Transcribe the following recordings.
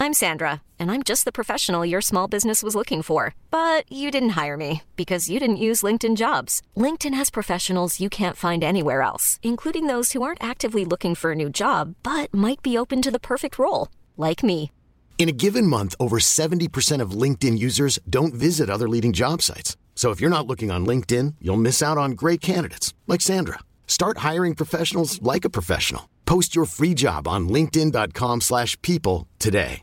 I'm Sandra, and I'm just the professional your small business was looking for. But you didn't hire me because you didn't use LinkedIn Jobs. LinkedIn has professionals you can't find anywhere else, including those who aren't actively looking for a new job, but might be open to the perfect role, like me. In a given month, over 70% of LinkedIn users don't visit other leading job sites. So if you're not looking on LinkedIn, you'll miss out on great candidates like Sandra. Start hiring professionals like a professional. Post your free job on linkedin.com/people today.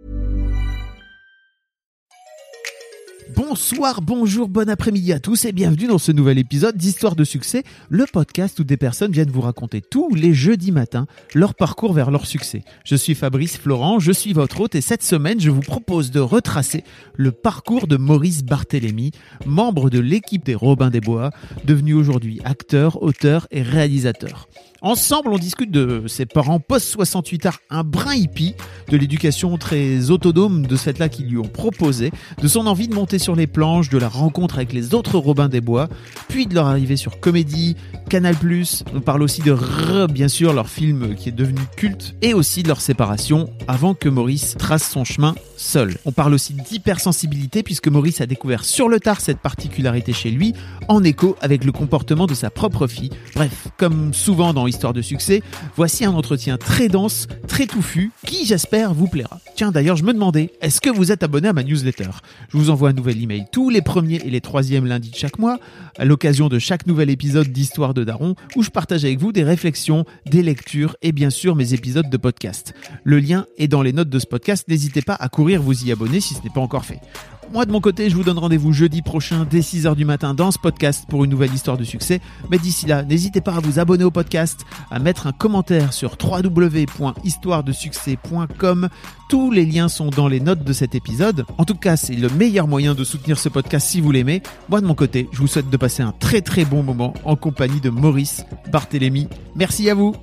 Bonsoir, bonjour, bon après-midi à tous et bienvenue dans ce nouvel épisode d'Histoire de succès, le podcast où des personnes viennent vous raconter tous les jeudis matins leur parcours vers leur succès. Je suis Fabrice Florent, je suis votre hôte et cette semaine, je vous propose de retracer le parcours de Maurice Barthélémy, membre de l'équipe des Robins des Bois, devenu aujourd'hui acteur, auteur et réalisateur. Ensemble, on discute de ses parents post-68ard, un brin hippie, de l'éducation très autonome de celle-là qu'ils lui ont proposé, de son envie de monter sur les planches, de la rencontre avec les autres Robins des Bois, puis de leur arrivée sur Comédie, Canal+. On parle aussi de bien sûr, leur film qui est devenu culte, et aussi de leur séparation avant que Maurice trace son chemin seul. On parle aussi d'hypersensibilité puisque Maurice a découvert sur le tard cette particularité chez lui, en écho avec le comportement de sa propre fille. Bref, comme souvent dans Histoire de succès, voici un entretien très dense, très touffu, qui j'espère vous plaira. Tiens, d'ailleurs, je me demandais, est-ce que vous êtes abonné à ma newsletter ? Je vous envoie un nouvel email tous les premiers et les troisièmes lundis de chaque mois, à l'occasion de chaque nouvel épisode d'Histoire de Daron, où je partage avec vous des réflexions, des lectures et bien sûr mes épisodes de podcast. Le lien est dans les notes de ce podcast, n'hésitez pas à courir vous y abonner si ce n'est pas encore fait. Moi de mon côté, je vous donne rendez-vous jeudi prochain dès 6h du matin dans ce podcast pour une nouvelle histoire de succès. Mais d'ici là, n'hésitez pas à vous abonner au podcast, à mettre un commentaire sur www.histoiredesuccès.com. Tous les liens sont dans les notes de cet épisode. En tout cas, c'est le meilleur moyen de soutenir ce podcast si vous l'aimez. Moi de mon côté, je vous souhaite de passer un très très bon moment en compagnie de Maurice Barthélémy. Merci à vous.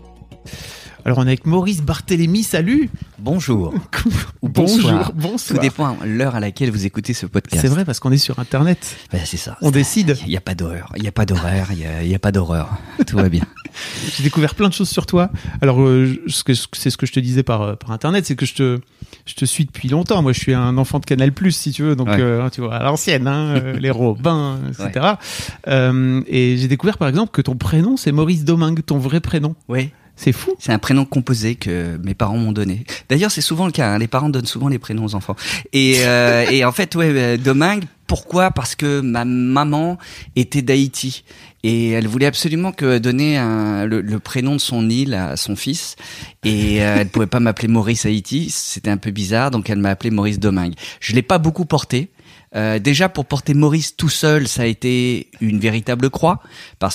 Alors on est avec Maurice Barthélémy, salut. Bonjour. Ou bonsoir. Bonsoir. Tout dépend de l'heure à laquelle vous écoutez ce podcast. C'est vrai parce qu'on est sur Internet. Ben, c'est ça. On décide. Il n'y a pas d'horaire, il n'y a pas d'horaire, il n'y a pas d'horreur. Tout va bien. J'ai découvert plein de choses sur toi. Alors c'est ce que je te disais par Internet, c'est que je te suis depuis longtemps. Moi je suis un enfant de Canal+, si tu veux, donc ouais. tu vois à l'ancienne, les Robins, etc. Ouais. Et j'ai découvert par exemple que ton prénom c'est Maurice Domingue, ton vrai prénom. Oui. C'est fou. C'est un prénom composé que mes parents m'ont donné. D'ailleurs, c'est souvent le cas. Les parents donnent souvent les prénoms aux enfants. Et en fait, Domingue. Pourquoi ? Parce que ma maman était d'Haïti et elle voulait absolument donner le prénom de son île à son fils. Et elle pouvait pas m'appeler Maurice Haïti. C'était un peu bizarre, donc elle m'a appelé Maurice Domingue. Je l'ai pas beaucoup porté. Déjà pour porter Maurice tout seul, ça a été une véritable croix parce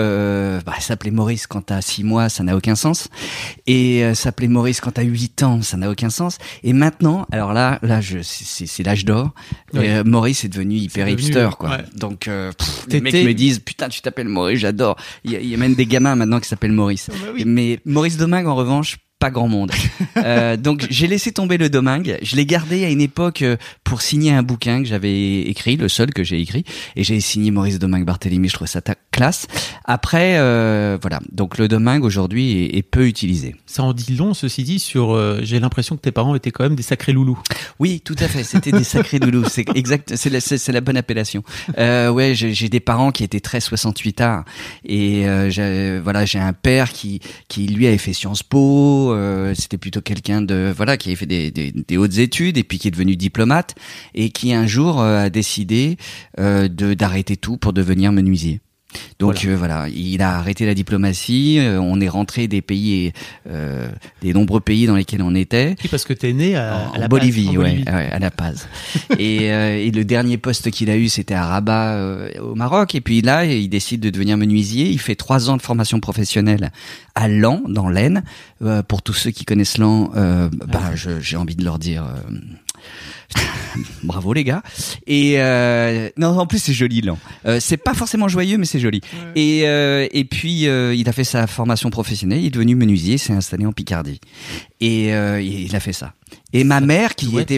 que s'appeler Maurice quand t'as 6 mois, ça n'a aucun sens, et s'appeler Maurice quand t'as 8 ans, ça n'a aucun sens. Et maintenant, alors là c'est l'âge d'or. Oui. Maurice est devenu hyper hipster quoi. Ouais. Donc les mecs me disent putain tu t'appelles Maurice, j'adore. Il y a même des gamins maintenant qui s'appellent Maurice. Oh bah oui. Mais Maurice Domingue en revanche, pas grand monde. Donc j'ai laissé tomber le Domingue. Je l'ai gardé à une époque pour signer un bouquin que j'avais écrit, le seul que j'ai écrit, et j'ai signé Maurice Domingue Barthélémy. Je trouvais ça classe. Après, voilà. Donc le Domingue aujourd'hui est peu utilisé. Ça en dit long, ceci dit, sur. J'ai l'impression que tes parents étaient quand même des sacrés loulous. Oui, tout à fait. C'était des sacrés loulous. C'est exact. C'est la bonne appellation. Ouais, j'ai des parents qui étaient très 68ard et j'ai un père qui lui avait fait Sciences Po. C'était plutôt quelqu'un qui avait fait des hautes études et puis qui est devenu diplomate et qui un jour a décidé d'arrêter tout pour devenir menuisier. Donc voilà, il a arrêté la diplomatie. On est rentré des pays, des nombreux pays dans lesquels on était. Oui, parce que t'es né à La Bolivie, Paz, ouais, à La Paz. et le dernier poste qu'il a eu, c'était à Rabat, au Maroc. Et puis là, il décide de devenir menuisier. Il fait 3 ans de formation professionnelle à Laon, dans l'Aisne. Pour tous ceux qui connaissent Laon, j'ai envie de leur dire. Bravo les gars. Et non, en plus c'est joli Laon. C'est pas forcément joyeux mais c'est joli. Ouais. Et puis il a fait sa formation professionnelle, il est devenu menuisier, s'est installé en Picardie. Et il a fait ça. Et ma mère qui était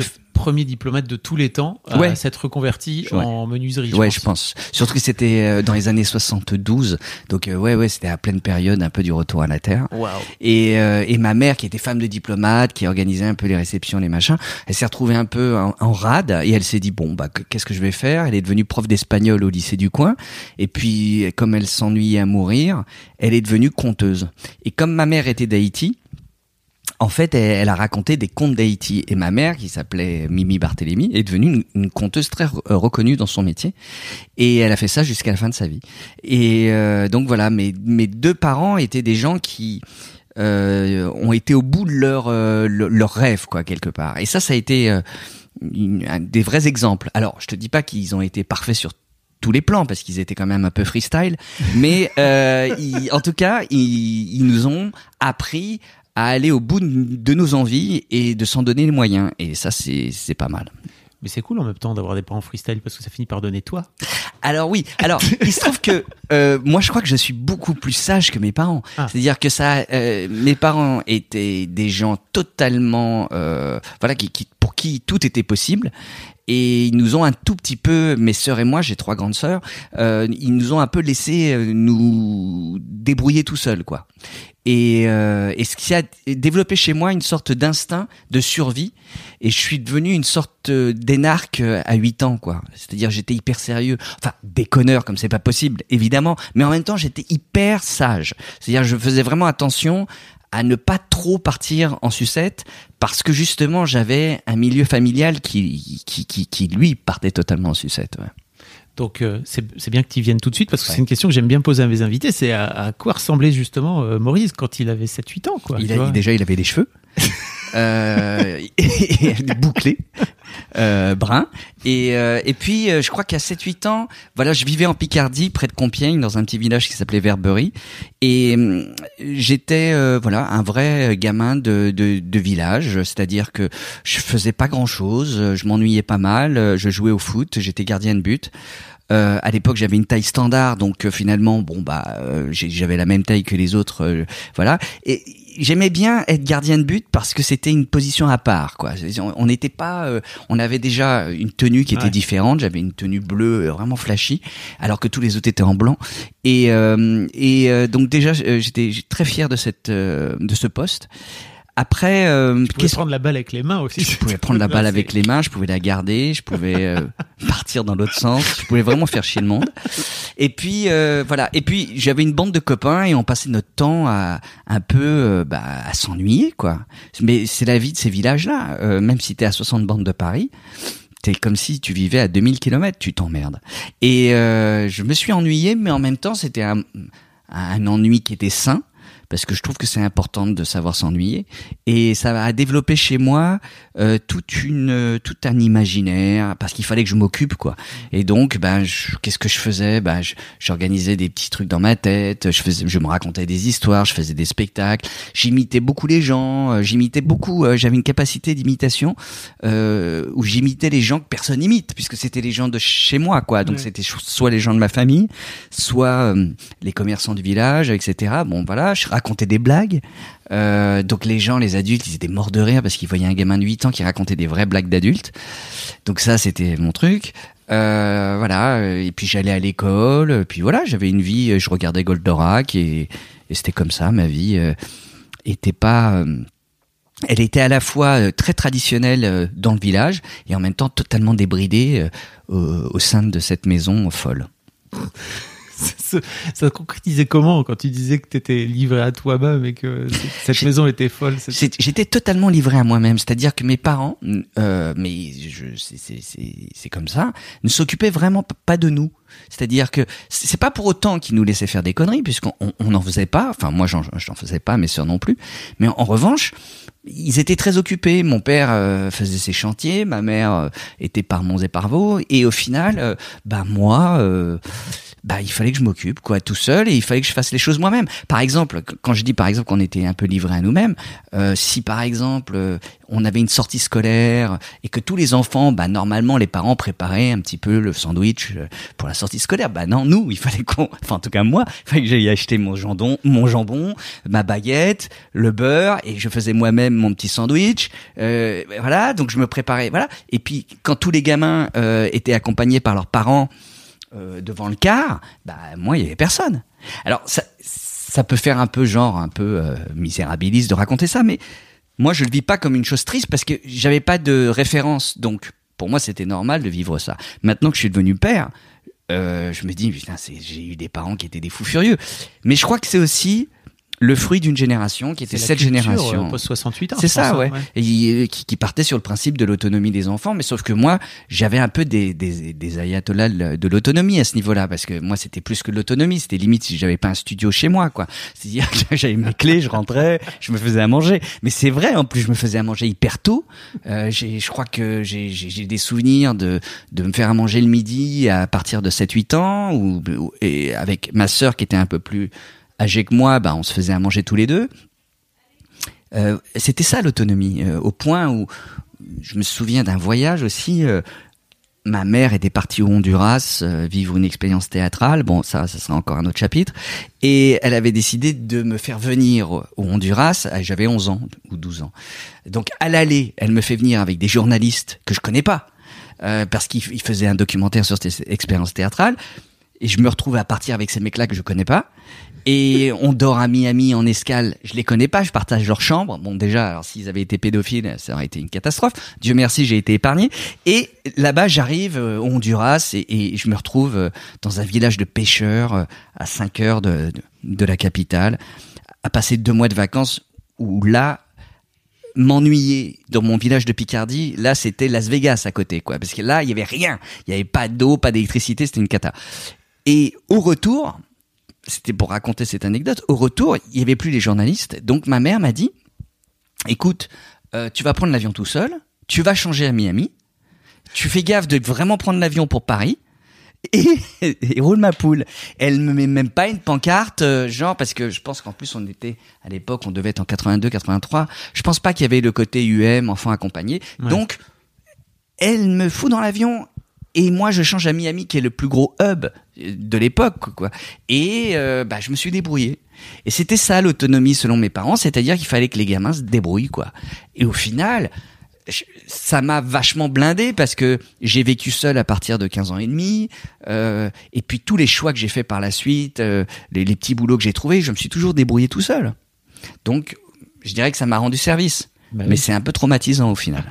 premier diplomate de tous les temps à s'être reconverti en menuiserie. Je pense. Surtout que c'était dans les années 72. Donc c'était à pleine période un peu du retour à la terre. Wow. Et ma mère, qui était femme de diplomate, qui organisait un peu les réceptions, les machins, elle s'est retrouvée un peu en rade et elle s'est dit qu'est-ce que je vais faire? Elle est devenue prof d'espagnol au lycée du coin. Et puis comme elle s'ennuyait à mourir, elle est devenue conteuse. Et comme ma mère était d'Haïti, en fait, elle a raconté des contes d'Haïti. Et ma mère, qui s'appelait Mimi Barthélémy, est devenue une conteuse très reconnue dans son métier. Et elle a fait ça jusqu'à la fin de sa vie. Et donc voilà, mes deux parents étaient des gens qui ont été au bout de leur rêve, quoi, quelque part. Et ça a été des vrais exemples. Alors, je te dis pas qu'ils ont été parfaits sur tous les plans, parce qu'ils étaient quand même un peu freestyle. Mais en tout cas, ils nous ont appris à aller au bout de nos envies et de s'en donner les moyens. Et ça, c'est pas mal. Mais c'est cool en même temps d'avoir des parents freestyle parce que ça finit par donner toi. Alors oui, il se trouve que moi je crois que je suis beaucoup plus sage que mes parents. C'est-à-dire que mes parents étaient des gens totalement pour qui tout était possible. Et ils nous ont un tout petit peu, mes sœurs et moi, j'ai 3 grandes sœurs, ils nous ont un peu laissé nous débrouiller tout seuls, quoi. Et ce qui a développé chez moi une sorte d'instinct de survie, et je suis devenu une sorte d'énarque à 8 ans, quoi. C'est-à-dire j'étais hyper sérieux, enfin déconneur comme c'est pas possible, évidemment, mais en même temps j'étais hyper sage. C'est-à-dire je faisais vraiment attention à ne pas trop partir en sucette, parce que justement j'avais un milieu familial qui lui partait totalement en sucette. Ouais. Donc c'est bien que tu y viennes tout de suite, parce que c'est une question que j'aime bien poser à mes invités, c'est à quoi ressemblait justement Maurice quand il avait 7-8 ans, quoi. Déjà il avait les cheveux bouclés, bruns, et puis je crois qu'à 7-8 ans, voilà, je vivais en Picardie près de Compiègne dans un petit village qui s'appelait Verberie, et j'étais un vrai gamin de village, c'est-à-dire que je faisais pas grand-chose, je m'ennuyais pas mal, je jouais au foot, j'étais gardien de but. À l'époque, j'avais une taille standard, donc finalement, j'avais la même taille que les autres, voilà. Et j'aimais bien être gardien de but parce que c'était une position à part, quoi. On n'était pas, on avait déjà une tenue qui était différente. J'avais une tenue bleue vraiment flashy, alors que tous les autres étaient en blanc. Et donc déjà, j'étais très fier de ce poste. Après, tu pouvais prendre la balle avec les mains aussi. Je pouvais prendre la balle avec les mains, je pouvais la garder, je pouvais partir dans l'autre sens, je pouvais vraiment faire chier le monde. Et puis voilà. Et puis j'avais une bande de copains et on passait notre temps à un peu à s'ennuyer, quoi. Mais c'est la vie de ces villages-là. Même si t'es à 60 bornes de Paris, t'es comme si tu vivais à 2000 km, tu t'emmerdes. Et je me suis ennuyé, mais en même temps c'était un ennui qui était sain, parce que je trouve que c'est important de savoir s'ennuyer, et ça a développé chez moi tout un imaginaire, parce qu'il fallait que je m'occupe, quoi. Et donc qu'est-ce que je faisais? J'organisais des petits trucs dans ma tête, je me racontais des histoires, je faisais des spectacles, j'imitais beaucoup les gens, j'avais une capacité d'imitation où j'imitais les gens que personne imite, puisque c'était les gens de chez moi, quoi. Donc c'était soit les gens de ma famille, soit les commerçants du village, etc. Bon voilà, je racontais des blagues, donc les adultes, ils étaient morts de rire parce qu'ils voyaient un gamin de 8 ans qui racontait des vraies blagues d'adultes. Donc ça, c'était mon truc. Voilà, et puis j'allais à l'école, puis voilà, j'avais une vie, je regardais Goldorak, et c'était comme ça, ma vie était pas... elle était à la fois très traditionnelle dans le village, et en même temps totalement débridée au sein de cette maison folle. Ça concrétisait comment quand tu disais que tu étais livré à toi-même et que cette maison était folle? J'étais totalement livré à moi-même, c'est-à-dire que mes parents, c'est comme ça, ne s'occupaient vraiment pas de nous. C'est-à-dire que c'est pas pour autant qu'ils nous laissaient faire des conneries, puisqu'on n'en faisait pas. Enfin, moi, j'en faisais pas, mes sœurs non plus. Mais en revanche, ils étaient très occupés. Mon père faisait ses chantiers, ma mère était par Monts et par Vaux, et au final, moi, il fallait que je m'occupe, quoi, tout seul, et il fallait que je fasse les choses moi-même. Par exemple, quand je dis par exemple qu'on était un peu livrés à nous-mêmes, si par exemple on avait une sortie scolaire et que tous les enfants, normalement les parents préparaient un petit peu le sandwich pour la sortie scolaire, non, nous, il fallait en tout cas moi, il fallait que j'aille acheter mon jambon, ma baguette, le beurre, et je faisais moi-même mon petit sandwich, voilà, donc je me préparais, voilà. Et puis quand tous les gamins étaient accompagnés par leurs parents devant le car, moi il y avait personne. Alors ça peut faire un peu misérabiliste de raconter ça, mais moi je le vis pas comme une chose triste parce que j'avais pas de référence, donc pour moi c'était normal de vivre ça. Maintenant que je suis devenu père, je me dis putain, j'ai eu des parents qui étaient des fous furieux, mais je crois que c'est aussi le fruit d'une génération qui était cette génération post 68 ans. C'est ça, ouais. Et qui partait sur le principe de l'autonomie des enfants, mais sauf que moi, j'avais un peu des ayatollahs de l'autonomie à ce niveau-là, parce que moi, c'était plus que de l'autonomie, c'était limite si j'avais pas un studio chez moi, quoi. C'est-à-dire que j'avais mes clés, je rentrais, je me faisais à manger. Mais c'est vrai, en plus, je me faisais à manger hyper tôt. Je crois que j'ai des souvenirs de me faire à manger le midi à partir de 7-8 ans, et avec ma sœur qui était un peu plus âgé que moi, on se faisait à manger tous les deux. C'était ça l'autonomie, au point où je me souviens d'un voyage aussi. Ma mère était partie au Honduras vivre une expérience théâtrale. Bon, ça sera encore un autre chapitre. Et elle avait décidé de me faire venir au Honduras. J'avais 11 ans ou 12 ans. Donc à l'aller, elle me fait venir avec des journalistes que je connais pas, parce qu'ils faisaient un documentaire sur cette expérience théâtrale. Et je me retrouve à partir avec ces mecs-là que je connais pas. Et on dort à Miami en escale. Je les connais pas, je partage leur chambre. Bon, déjà, alors s'ils avaient été pédophiles, ça aurait été une catastrophe. Dieu merci, j'ai été épargné. Et là-bas, j'arrive au Honduras et je me retrouve dans un village de pêcheurs à 5 heures de la capitale, à passer 2 mois de vacances où là, m'ennuyer dans mon village de Picardie, là, c'était Las Vegas à côté, quoi. Parce que là, il y avait rien. Il y avait pas d'eau, pas d'électricité, c'était une cata. Et au retour, c'était pour raconter cette anecdote, au retour, il y avait plus les journalistes. Donc ma mère m'a dit, écoute, tu vas prendre l'avion tout seul, tu vas changer à Miami, tu fais gaffe de vraiment prendre l'avion pour Paris, et roule ma poule. Elle me met même pas une pancarte, parce que je pense qu'en plus on était, à l'époque, on devait être en 82, 83, je pense pas qu'il y avait le côté enfant accompagné. Ouais. Donc, elle me fout dans l'avion, et moi je change à Miami qui est le plus gros hub de l'époque, quoi. Et je me suis débrouillé. Et c'était ça l'autonomie selon mes parents, c'est-à-dire qu'il fallait que les gamins se débrouillent, quoi. Et au final, ça m'a vachement blindé parce que j'ai vécu seul à partir de 15 ans et demi, et puis tous les choix que j'ai fait par la suite, les petits boulots que j'ai trouvés, je me suis toujours débrouillé tout seul. Donc je dirais que ça m'a rendu service, mais c'est un peu traumatisant au final.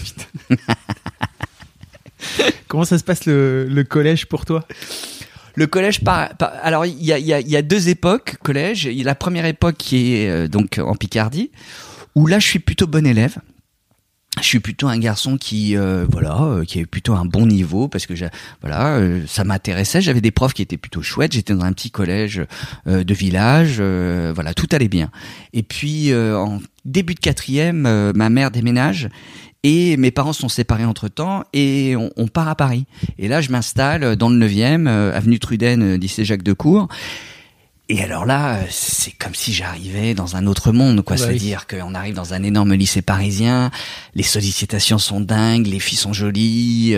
Comment ça se passe le collège pour toi ? Le collège, alors il y a 2 époques collège. Il y a la première époque qui est donc en Picardie, où là je suis plutôt bon élève. Je suis plutôt un garçon qui avait plutôt un bon niveau parce que ça m'intéressait. J'avais des profs qui étaient plutôt chouettes. J'étais dans un petit collège de village. Tout allait bien. Et puis en début de 4e, ma mère déménage. Et mes parents sont séparés entre-temps et on part à Paris. Et là, je m'installe dans le 9e, avenue Truden, lycée Jacques Decour. Et alors là, c'est comme si j'arrivais dans un autre monde, quoi. C'est-à-dire qu'on arrive dans un énorme lycée parisien, les sollicitations sont dingues, les filles sont jolies,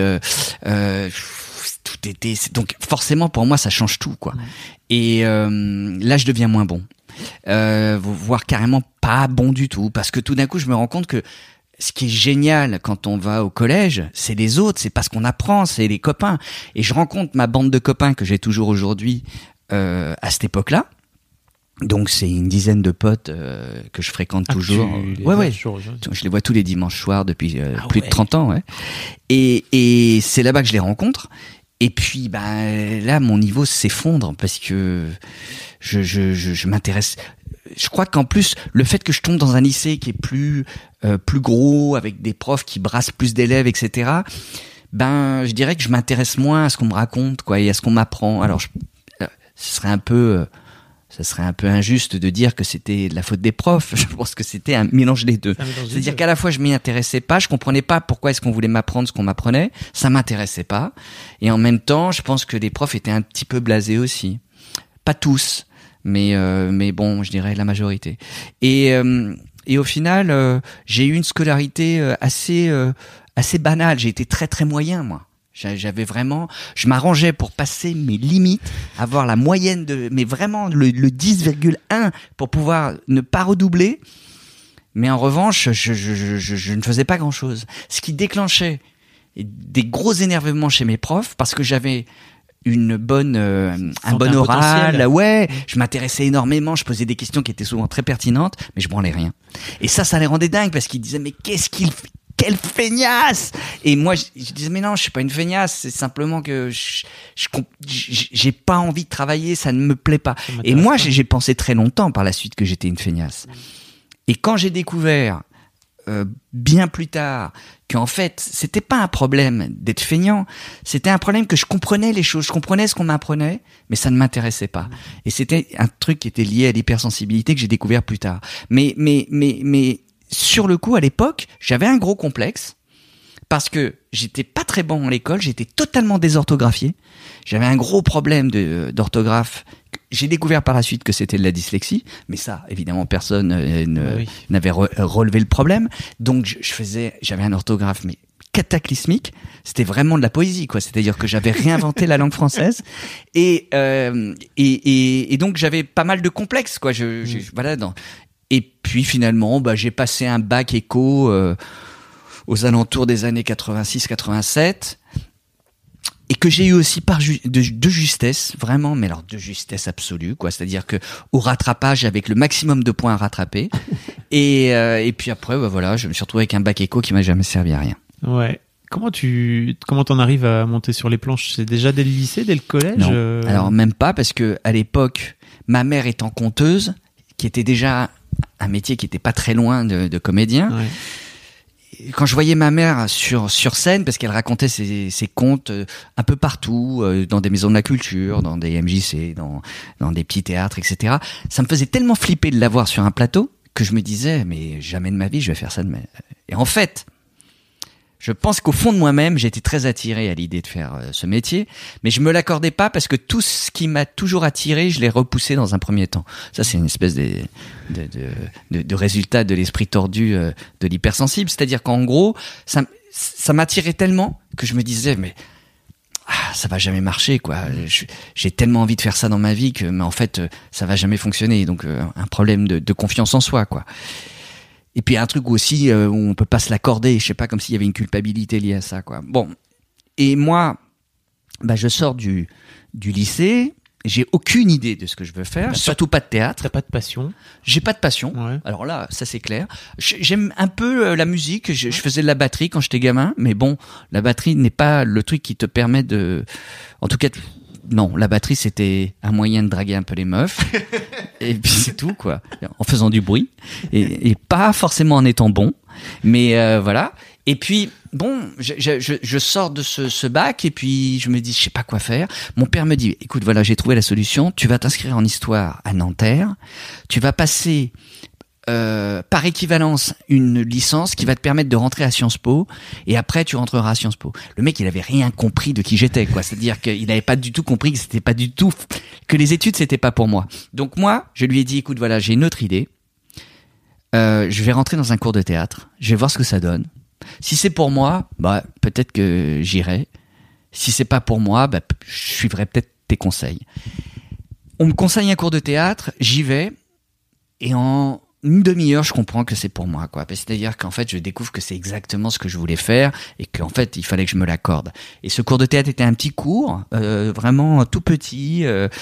tout était... Donc forcément, pour moi, ça change tout, quoi. Et là, je deviens moins bon. Voire carrément pas bon du tout. Parce que tout d'un coup, je me rends compte que ce qui est génial quand on va au collège, c'est les autres, c'est pas ce qu'on apprend, c'est les copains. Et je rencontre ma bande de copains que j'ai toujours aujourd'hui à cette époque-là. Donc c'est une dizaine de potes que je fréquente toujours. Je les vois tous les dimanches soirs depuis plus de 30 ans. Ouais. Et c'est là-bas que je les rencontre. Et puis là, mon niveau s'effondre parce que je m'intéresse. Je crois qu'en plus, le fait que je tombe dans un lycée qui est plus gros, avec des profs qui brassent plus d'élèves, etc., je dirais que je m'intéresse moins à ce qu'on me raconte, quoi, et à ce qu'on m'apprend. Alors, ce serait un peu ça serait un peu injuste de dire que c'était de la faute des profs. Je pense que c'était un mélange des deux. C'est-à-dire qu'à la fois, je m'y intéressais pas, je comprenais pas pourquoi est-ce qu'on voulait m'apprendre ce qu'on m'apprenait, ça m'intéressait pas. Et en même temps, je pense que les profs étaient un petit peu blasés aussi. Pas tous, mais bon, je dirais la majorité. Et au final, j'ai eu une scolarité assez banale. J'ai été très très moyen, moi. J'avais vraiment, je m'arrangeais pour passer mes limites, avoir la moyenne mais vraiment le 10,1 pour pouvoir ne pas redoubler. Mais en revanche, je ne faisais pas grand chose. Ce qui déclenchait des gros énervements chez mes profs parce que j'avais un bon oral, ouais, je m'intéressais énormément, je posais des questions qui étaient souvent très pertinentes, mais je branlais rien. Et ça les rendait dingues parce qu'ils disaient, mais qu'est-ce qu'il fait? Quelle feignasse! Et moi, je disais, mais non, je suis pas une feignasse, c'est simplement que j'ai pas envie de travailler, ça ne me plaît pas. Et moi, j'ai pensé très longtemps par la suite que j'étais une feignasse. Et quand j'ai découvert, bien plus tard, qu'en fait, c'était pas un problème d'être feignant, c'était un problème que je comprenais les choses, je comprenais ce qu'on m'apprenait, mais ça ne m'intéressait pas. Et c'était un truc qui était lié à l'hypersensibilité que j'ai découvert plus tard. Mais, sur le coup, à l'époque, j'avais un gros complexe parce que j'étais pas très bon à l'école, j'étais totalement désorthographié. J'avais un gros problème d'orthographe. J'ai découvert par la suite que c'était de la dyslexie, mais ça, évidemment, personne n'avait relevé le problème. Donc, j'avais un orthographe mais cataclysmique. C'était vraiment de la poésie, quoi. C'est-à-dire que j'avais réinventé la langue française et donc j'avais pas mal de complexes, quoi. Voilà. Et puis finalement, j'ai passé un bac éco aux alentours des années 86-87 et que j'ai eu aussi de justesse, vraiment, mais alors de justesse absolue, quoi. C'est-à-dire que au rattrapage, avec le maximum de points à rattraper. Et puis après, voilà, je me suis retrouvé avec un bac éco qui m'a jamais servi à rien. Ouais. Comment t'en arrives à monter sur les planches? C'est déjà dès le lycée, dès le collège? Non. Alors même pas, parce que à l'époque, ma mère étant conteuse, qui était déjà un métier qui était pas très loin de comédien. Ouais. Quand je voyais ma mère sur scène, parce qu'elle racontait ses contes un peu partout, dans des maisons de la culture, dans des MJC, dans des petits théâtres, etc. Ça me faisait tellement flipper de la voir sur un plateau que je me disais, mais jamais de ma vie je vais faire ça. Et en fait, je pense qu'au fond de moi-même, j'étais très attiré à l'idée de faire ce métier, mais je me l'accordais pas parce que tout ce qui m'a toujours attiré, je l'ai repoussé dans un premier temps. Ça, c'est une espèce de résultat de l'esprit tordu de l'hypersensible. C'est-à-dire qu'en gros, ça m'attirait tellement que je me disais, mais ça va jamais marcher, quoi. J'ai tellement envie de faire ça dans ma vie mais en fait, ça va jamais fonctionner. Donc, un problème de confiance en soi, quoi. Et puis un truc aussi où on peut pas se l'accorder, je sais pas, comme s'il y avait une culpabilité liée à ça, quoi. Bon, et moi, je sors du lycée, j'ai aucune idée de ce que je veux faire, surtout pas de théâtre. T'as pas de passion? J'ai pas de passion. Ouais. Alors là, ça c'est clair. J'aime un peu la musique. Je faisais de la batterie quand j'étais gamin, mais bon, la batterie n'est pas le truc qui te permet en tout cas. Non, la batterie, c'était un moyen de draguer un peu les meufs. Et puis c'est tout, quoi. En faisant du bruit. Et pas forcément en étant bon. Mais voilà. Et puis, bon, je sors de ce bac et puis je me dis, je sais pas quoi faire. Mon père me dit, écoute, voilà, j'ai trouvé la solution. Tu vas t'inscrire en histoire à Nanterre. Tu vas passer par équivalence une licence qui va te permettre de rentrer à Sciences Po et après tu rentreras à Sciences Po. Le mec, il avait rien compris de qui j'étais, quoi. C'est-à-dire qu'il avait pas du tout compris que c'était pas du tout, que les études c'était pas pour moi. Donc moi, je lui ai dit, écoute, voilà, j'ai une autre idée. Je vais rentrer dans un cours de théâtre. Je vais voir ce que ça donne. Si c'est pour moi, peut-être que j'irai. Si c'est pas pour moi, je suivrai peut-être tes conseils. On me conseille un cours de théâtre, j'y vais et en une demi-heure, je comprends que c'est pour moi, quoi. C'est-à-dire qu'en fait, je découvre que c'est exactement ce que je voulais faire et qu'en fait, il fallait que je me l'accorde. Et ce cours de théâtre était un petit cours, vraiment tout petit,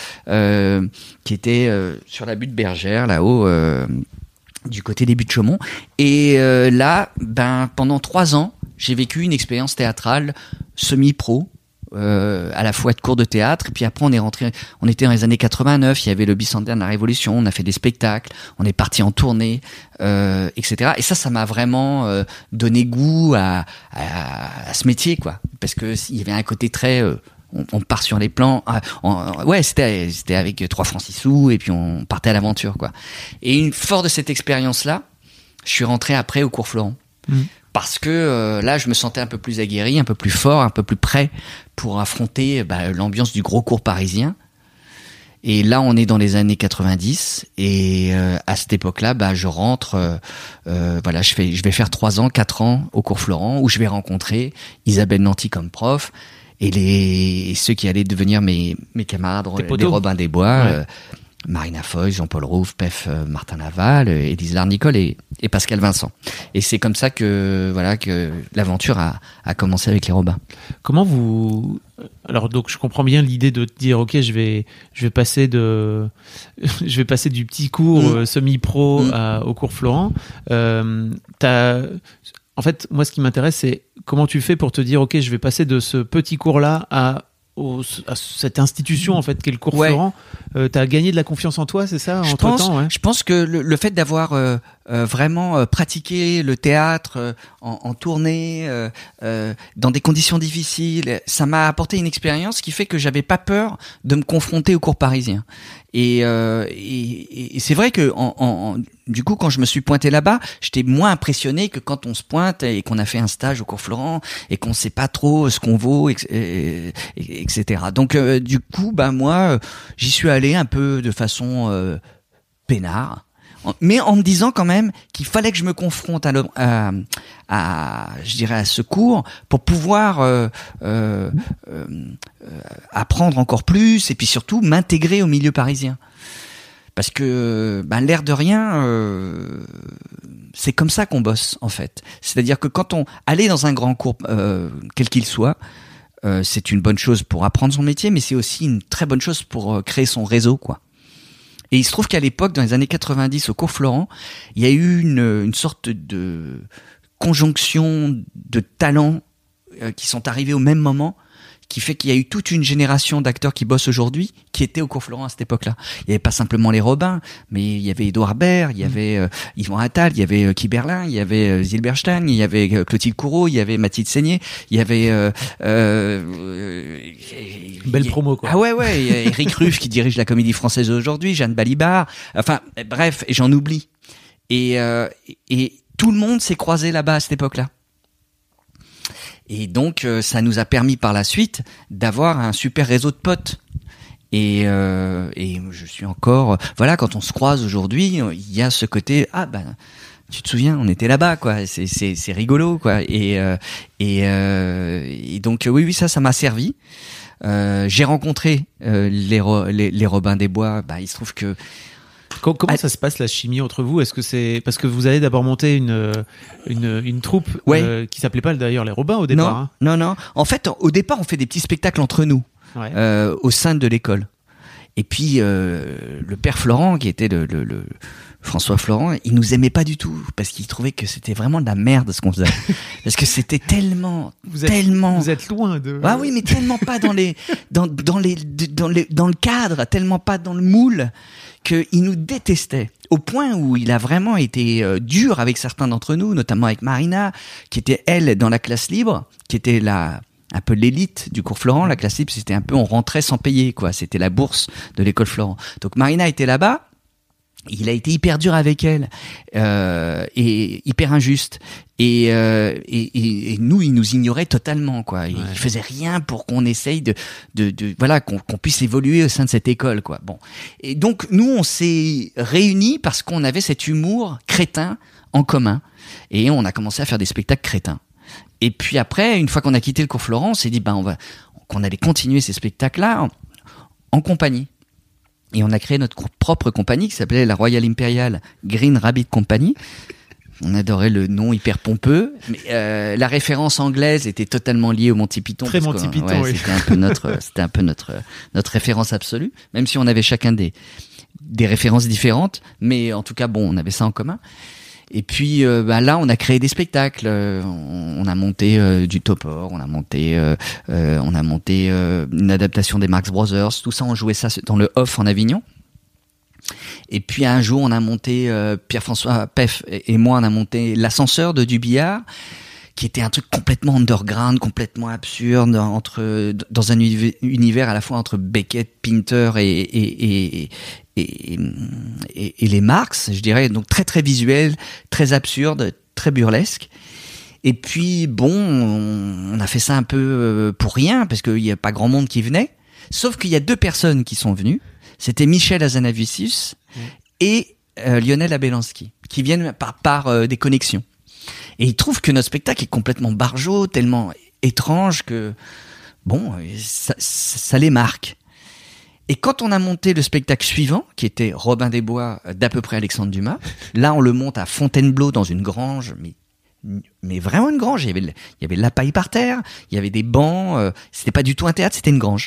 qui était sur la butte Bergère, là-haut, du côté des buttes Chaumont. Et là, pendant 3 ans, j'ai vécu une expérience théâtrale semi-pro. À la fois de cours de théâtre et puis après on était dans les années 89, il y avait le bicentenaire de la Révolution, on a fait des spectacles, on est parti en tournée, etc. Et ça m'a vraiment donné goût à ce métier, quoi, parce que il y avait un côté très on part sur les plans. C'était avec 3 francs 6 sous et puis on partait à l'aventure, quoi. Et fort de cette expérience-là, je suis rentré après au cours Florent. Parce que là, je me sentais un peu plus aguerri, un peu plus fort, un peu plus prêt pour affronter l'ambiance du gros cours parisien. Et là, on est dans les années 90 et à cette époque-là, je rentre. Je vais faire 3 ans, 4 ans au cours Florent où je vais rencontrer Isabelle Nanty comme prof et ceux qui allaient devenir mes camarades, les Robin des Bois. Ouais. Marina Foy, Jean-Paul Rouve, Pef, Martin Laval, Élise Larnicole et Pascal Vincent. Et c'est comme ça que l'aventure a commencé avec les Robins. Comment vous... Alors donc je comprends bien l'idée de te dire ok je vais passer du petit cours semi-pro au cours Florent. En fait moi ce qui m'intéresse c'est comment tu fais pour te dire ok je vais passer de ce petit cours là à cette institution en fait qu'est le cours Florent. T'as gagné de la confiance en toi, c'est ça, entre-temps? Je pense que le fait d'avoir vraiment pratiqué le théâtre en tournée dans des conditions difficiles, ça m'a apporté une expérience qui fait que j'avais pas peur de me confronter au cours parisien. Et c'est vrai que du coup, quand je me suis pointé là-bas, j'étais moins impressionné que quand on se pointe et qu'on a fait un stage au cours Florent et qu'on sait pas trop ce qu'on vaut, etc. Donc, du coup, moi, j'y suis allé un peu de façon peinard, mais en me disant quand même qu'il fallait que je me confronte à ce cours pour pouvoir apprendre encore plus et puis surtout m'intégrer au milieu parisien. Parce que l'air de rien, c'est comme ça qu'on bosse en fait. C'est-à-dire que quand on allait dans un grand cours, quel qu'il soit, c'est une bonne chose pour apprendre son métier, mais c'est aussi une très bonne chose pour créer son réseau, quoi. Et il se trouve qu'à l'époque, dans les années 90, au cours Florent, il y a eu une sorte de conjonction de talents qui sont arrivés au même moment, qui fait qu'il y a eu toute une génération d'acteurs qui bossent aujourd'hui, qui étaient au cours Florent à cette époque-là. Il n'y avait pas simplement les Robins, mais il y avait Édouard Baird, il y avait Yvon Attal, il y avait Kiberlin, il y avait Zilberstein, il y avait Clotilde Courreau, il y avait Mathilde Seigné, il y avait belle promo, quoi. Ah ouais, Éric Ruff qui dirige la Comédie Française aujourd'hui, Jeanne Balibar, enfin bref, et j'en oublie. Et tout le monde s'est croisé là-bas à cette époque-là. Et donc, ça nous a permis par la suite d'avoir un super réseau de potes. Et je suis encore... Voilà, quand on se croise aujourd'hui, il y a ce côté... tu te souviens, on était là-bas, quoi. C'est rigolo, quoi. Et donc, oui, ça m'a servi. J'ai rencontré les Robins des Bois. Il se trouve que... Comment ça se passe la chimie entre vous? Est-ce que c'est parce que vous avez d'abord monté une troupe qui s'appelait pas d'ailleurs les Robins au départ? Non. En fait, au départ, on fait des petits spectacles entre nous au sein de l'école. Et puis le père Florent, qui était le François Florent, il nous aimait pas du tout parce qu'il trouvait que c'était vraiment de la merde ce qu'on faisait. Parce que c'était tellement. Vous êtes loin de. Ah oui, mais tellement pas dans le cadre, tellement pas dans le moule. Qu'il nous détestait, au point où il a vraiment été dur avec certains d'entre nous, notamment avec Marina, qui était, elle, dans la classe libre, qui était un peu l'élite du cours Florent. La classe libre, c'était un peu, on rentrait sans payer, quoi. C'était la bourse de l'école Florent. Donc Marina était là-bas. Il a été hyper dur avec elle et hyper injuste et nous il nous ignorait totalement, quoi. Il faisait rien pour qu'on essaye de voilà qu'on puisse évoluer au sein de cette école, quoi. Bon, et donc nous on s'est réunis parce qu'on avait cet humour crétin en commun et on a commencé à faire des spectacles crétins. Et puis après, une fois qu'on a quitté le cours Florent, on s'est dit qu'on allait continuer ces spectacles-là en compagnie. Et on a créé notre propre compagnie qui s'appelait la Royal Imperial Green Rabbit Company. On adorait le nom hyper pompeux. Mais, la référence anglaise était totalement liée au Monty Python. Très Monty Python, oui. C'était un peu notre référence absolue. Même si on avait chacun des références différentes. Mais en tout cas, on avait ça en commun. Et puis là, on a créé des spectacles. On a monté du Topor, on a monté une adaptation des Marx Brothers. Tout ça, on jouait ça dans le Off en Avignon. Et puis un jour, on a monté Pierre-François Pef et moi, on a monté l'Ascenseur de Dubillard, qui était un truc complètement underground, complètement absurde, dans un univers à la fois entre Beckett, Pinter et les Marx, je dirais, donc très très visuel, très absurde, très burlesque. Et puis bon, on a fait ça un peu pour rien, parce qu'il y a pas grand monde qui venait, sauf qu'il y a 2 personnes qui sont venues, c'était Michel Hazanavicius et Lionel Abelansky, qui viennent par des connexions. Et ils trouvent que notre spectacle est complètement barjot, tellement étrange que bon, ça les marque. Et quand on a monté le spectacle suivant, qui était Robin des Bois d'à peu près Alexandre Dumas, là on le monte à Fontainebleau dans une grange, mais vraiment une grange. Il y avait de la paille par terre, il y avait des bancs, c'était pas du tout un théâtre, c'était une grange.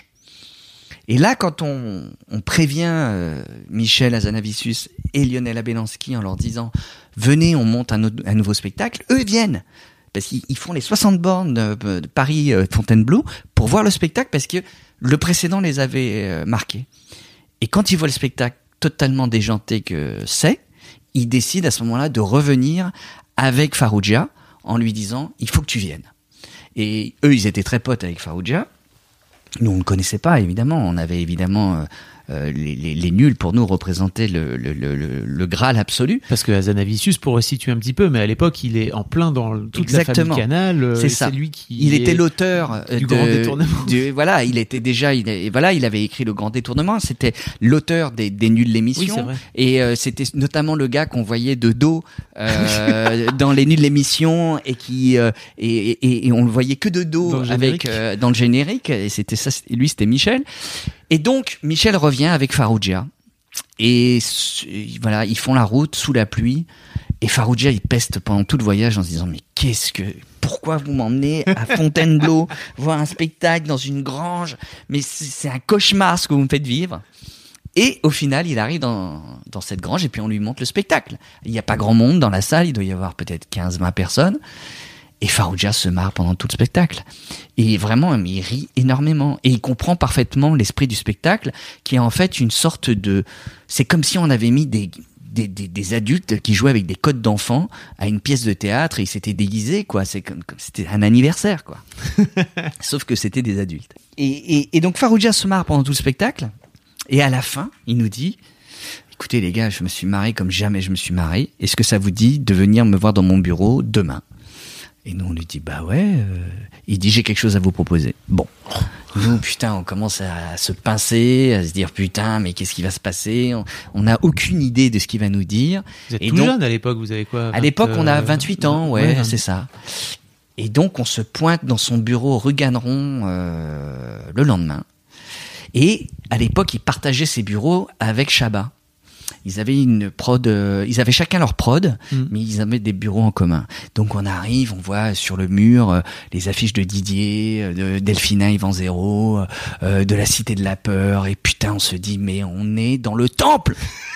Et là, quand on prévient Michel Hazanavicius et Lionel Abelansky en leur disant « Venez, on monte un nouveau spectacle », eux viennent. Parce qu'ils font les 60 bornes de Paris-Fontainebleau pour voir le spectacle, parce que le précédent les avait marqués. Et quand ils voient le spectacle totalement déjanté que c'est, ils décident à ce moment-là de revenir avec Farrugia en lui disant « Il faut que tu viennes ». Et eux, ils étaient très potes avec Farrugia. Nous, on ne connaissait pas, évidemment. On avait évidemment les nuls pour nous représentaient le Graal absolu. Parce que Hazanavicius, pour resituer un petit peu, mais à l'époque, il est en plein dans toute la famille Canal. C'est ça. C'est lui qui il était l'auteur du Grand Détournement. Voilà, il était déjà, il avait écrit le Grand Détournement. C'était l'auteur des nuls l'émission. Oui, c'est vrai. Et c'était notamment le gars qu'on voyait de dos dans les nuls l'émission et qui et on le voyait que de dos dans le générique. Et c'était ça. Lui, c'était Michel. Et donc, Michel revient avec Farrugia. Et voilà, ils font la route sous la pluie. Et Farrugia, il peste pendant tout le voyage en se disant, mais pourquoi vous m'emmenez à Fontainebleau voir un spectacle dans une grange? Mais c'est un cauchemar ce que vous me faites vivre. Et au final, il arrive dans cette grange et puis on lui montre le spectacle. Il n'y a pas grand monde dans la salle, il doit y avoir peut-être 15-20 personnes. Et Farrugia se marre pendant tout le spectacle. Et vraiment, il rit énormément. Et il comprend parfaitement l'esprit du spectacle, qui est en fait une sorte de... C'est comme si on avait mis des adultes qui jouaient avec des codes d'enfants à une pièce de théâtre et ils s'étaient déguisés, quoi. C'est comme c'était un anniversaire, quoi. Sauf que c'était des adultes. Et donc Farrugia se marre pendant tout le spectacle. Et à la fin, il nous dit... Écoutez les gars, je me suis marré comme jamais je me suis marré. Est-ce que ça vous dit de venir me voir dans mon bureau demain ? Et nous, on lui dit, bah ouais. Il dit, j'ai quelque chose à vous proposer. Bon. Nous, putain, on commence à se pincer, à se dire, putain, mais qu'est-ce qui va se passer? On n'a aucune idée de ce qu'il va nous dire. Vous êtes tout jeune à l'époque, vous avez quoi? À l'époque, on a 28 ans, ouais, c'est ça. Et donc, on se pointe dans son bureau rue Ganneron le lendemain. Et à l'époque, il partageait ses bureaux avec Chabat. Ils avaient une prod, ils avaient chacun leur prod, mais ils avaient des bureaux en commun. Donc on arrive, on voit sur le mur les affiches de Didier, de Delphina Yvan Zéro, de la Cité de la Peur, et putain on se dit mais on est dans le temple.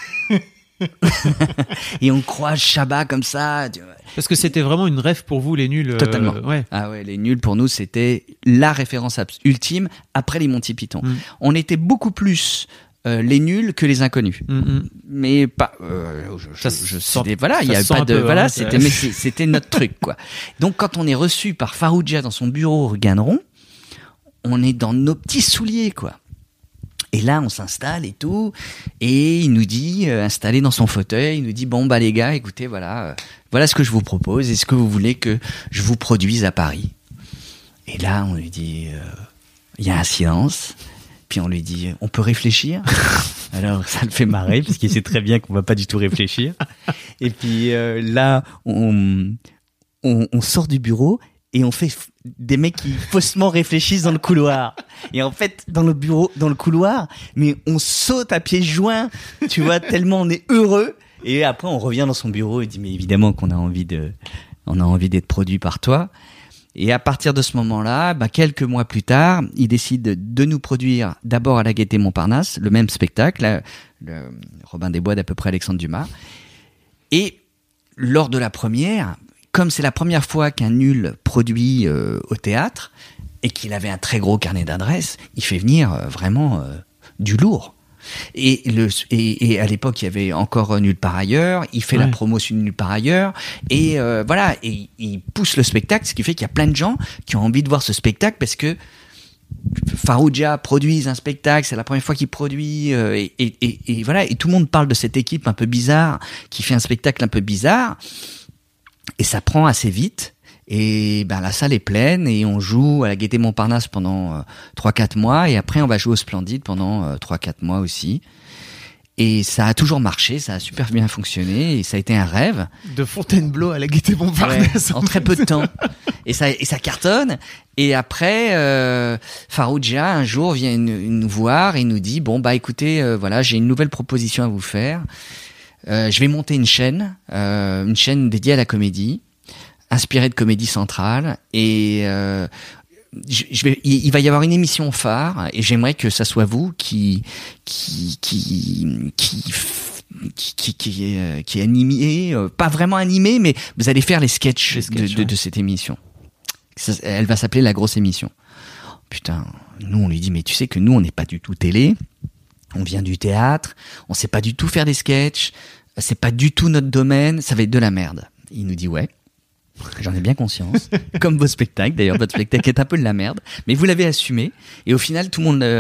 Et on croise Chabat comme ça. Parce que c'était vraiment une rêve pour vous, les nuls. Totalement. Ouais. Ah ouais, les nuls pour nous c'était la référence ultime après les Monty Python. On était beaucoup plus les nuls que les inconnus, mais pas. Voilà, il y a pas de. Voilà, c'était, mais c'était notre truc, quoi. Donc, quand on est reçu par Farrugia dans son bureau rue Ganneron, on est dans nos petits souliers, quoi. Et là, on s'installe et tout, et il nous dit, installé dans son fauteuil, il nous dit, bon bah les gars, écoutez, voilà ce que je vous propose. Est-ce que vous voulez que je vous produise à Paris? Et là, on lui dit, il y a un silence. Puis on lui dit, on peut réfléchir? Alors ça le fait marrer parce qu'il sait très bien qu'on va pas du tout réfléchir. Et puis là, on sort du bureau et on fait des mecs qui faussement réfléchissent dans le couloir. Et en fait, dans le couloir, mais on saute à pieds joints, tu vois, tellement on est heureux. Et après, on revient dans son bureau et dit, mais évidemment qu'on a envie d'être produit par toi. Et à partir de ce moment-là, quelques mois plus tard, il décide de nous produire d'abord à la Gaîté Montparnasse, le même spectacle, le Robin des Bois d'à peu près Alexandre Dumas. Et lors de la première, comme c'est la première fois qu'un nul produit au théâtre, et qu'il avait un très gros carnet d'adresses, il fait venir vraiment du lourd. Et à l'époque, il y avait encore Nulle part ailleurs. Il fait la promotion de Nulle part ailleurs. Et voilà, et il pousse le spectacle, ce qui fait qu'il y a plein de gens qui ont envie de voir ce spectacle parce que Farrugia produise un spectacle, c'est la première fois qu'il produit, et voilà, et tout le monde parle de cette équipe un peu bizarre qui fait un spectacle un peu bizarre, et ça prend assez vite. Et ben la salle est pleine et on joue à la Gaîté Montparnasse pendant 3-4 mois et après on va jouer au Splendide pendant 3-4 mois aussi. Et ça a toujours marché, ça a super bien fonctionné et ça a été un rêve. De Fontainebleau à la Gaîté Montparnasse. En très peu de temps. Et ça cartonne. Et après, Farrugia un jour vient nous voir et nous dit bon bah écoutez, voilà, j'ai une nouvelle proposition à vous faire. Je vais monter une chaîne dédiée à la comédie, inspirée de Comédie Centrale, et il va y avoir une émission phare et j'aimerais que ça soit vous qui est animé, pas vraiment animé, mais vous allez faire les sketchs de cette émission. Elle va s'appeler La Grosse Émission. Putain, nous on lui dit mais tu sais que nous on n'est pas du tout télé, on vient du théâtre, on sait pas du tout faire des sketchs, c'est pas du tout notre domaine, ça va être de la merde. Il nous dit ouais. J'en ai bien conscience. Comme vos spectacles, d'ailleurs, votre spectacle est un peu de la merde, mais vous l'avez assumé. Et au final, tout le monde,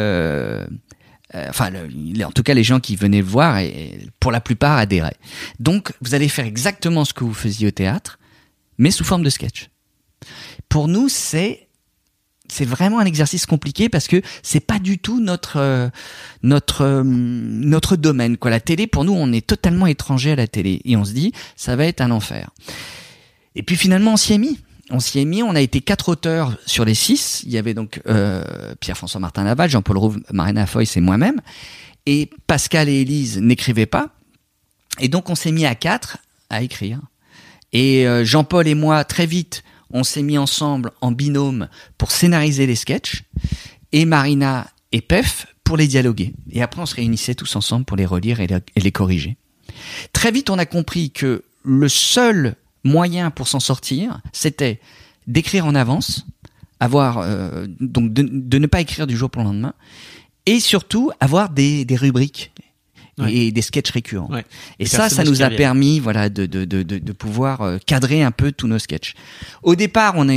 en tout cas, les gens qui venaient voir, et pour la plupart, adhéraient. Donc, vous allez faire exactement ce que vous faisiez au théâtre, mais sous forme de sketch. Pour nous, c'est vraiment un exercice compliqué parce que c'est pas du tout notre domaine, quoi. La télé, pour nous, on est totalement étranger à la télé. Et on se dit, ça va être un enfer. Et puis finalement, on s'y est mis, on a été 4 auteurs sur les 6. Il y avait donc Pierre-François Martin Laval, Jean-Paul Rouve, Marina Foïs et moi-même. Et Pascal et Élise n'écrivaient pas. Et donc on s'est mis à 4 à écrire. Et Jean-Paul et moi, très vite, on s'est mis ensemble en binôme pour scénariser les sketchs. Et Marina et Pef pour les dialoguer. Et après, on se réunissait tous ensemble pour les relire et les corriger. Très vite, on a compris que le seul moyen pour s'en sortir, c'était d'écrire en avance, donc de ne pas écrire du jour pour le lendemain, et surtout avoir des rubriques et des sketchs récurrents. Ouais. Et ça nous a permis, voilà, de pouvoir cadrer un peu tous nos sketchs. Au départ, on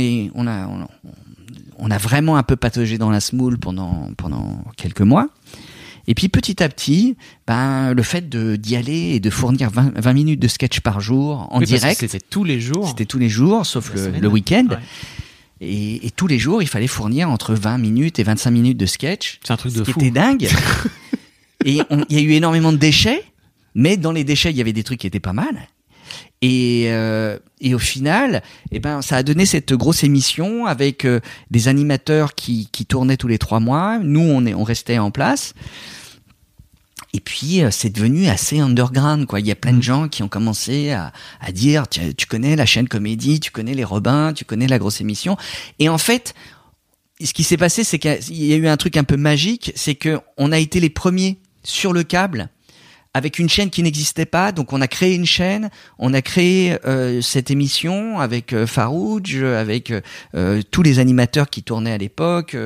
a vraiment un peu pataugé dans la semoule pendant quelques mois. Et puis petit à petit, le fait d'y aller et de fournir 20 minutes de sketch par jour en direct. C'était tous les jours. C'était tous les jours, sauf le week-end. Ouais. Et tous les jours, il fallait fournir entre 20 minutes et 25 minutes de sketch. C'est un truc de fou. C'était dingue. Et il y a eu énormément de déchets, mais dans les déchets, il y avait des trucs qui étaient pas mal. Et au final, ça a donné cette grosse émission avec des animateurs qui tournaient tous les 3 mois. Nous, on restait en place. Et puis, c'est devenu assez underground, quoi. Il y a plein de gens qui ont commencé à dire, tu connais la chaîne Comédie, tu connais les Robins, tu connais la grosse émission. Et en fait, ce qui s'est passé, c'est qu'il y a eu un truc un peu magique, c'est que on a été les premiers sur le câble avec une chaîne qui n'existait pas. Donc on a créé une chaîne, on a créé cette émission avec Farouj, avec tous les animateurs qui tournaient à l'époque,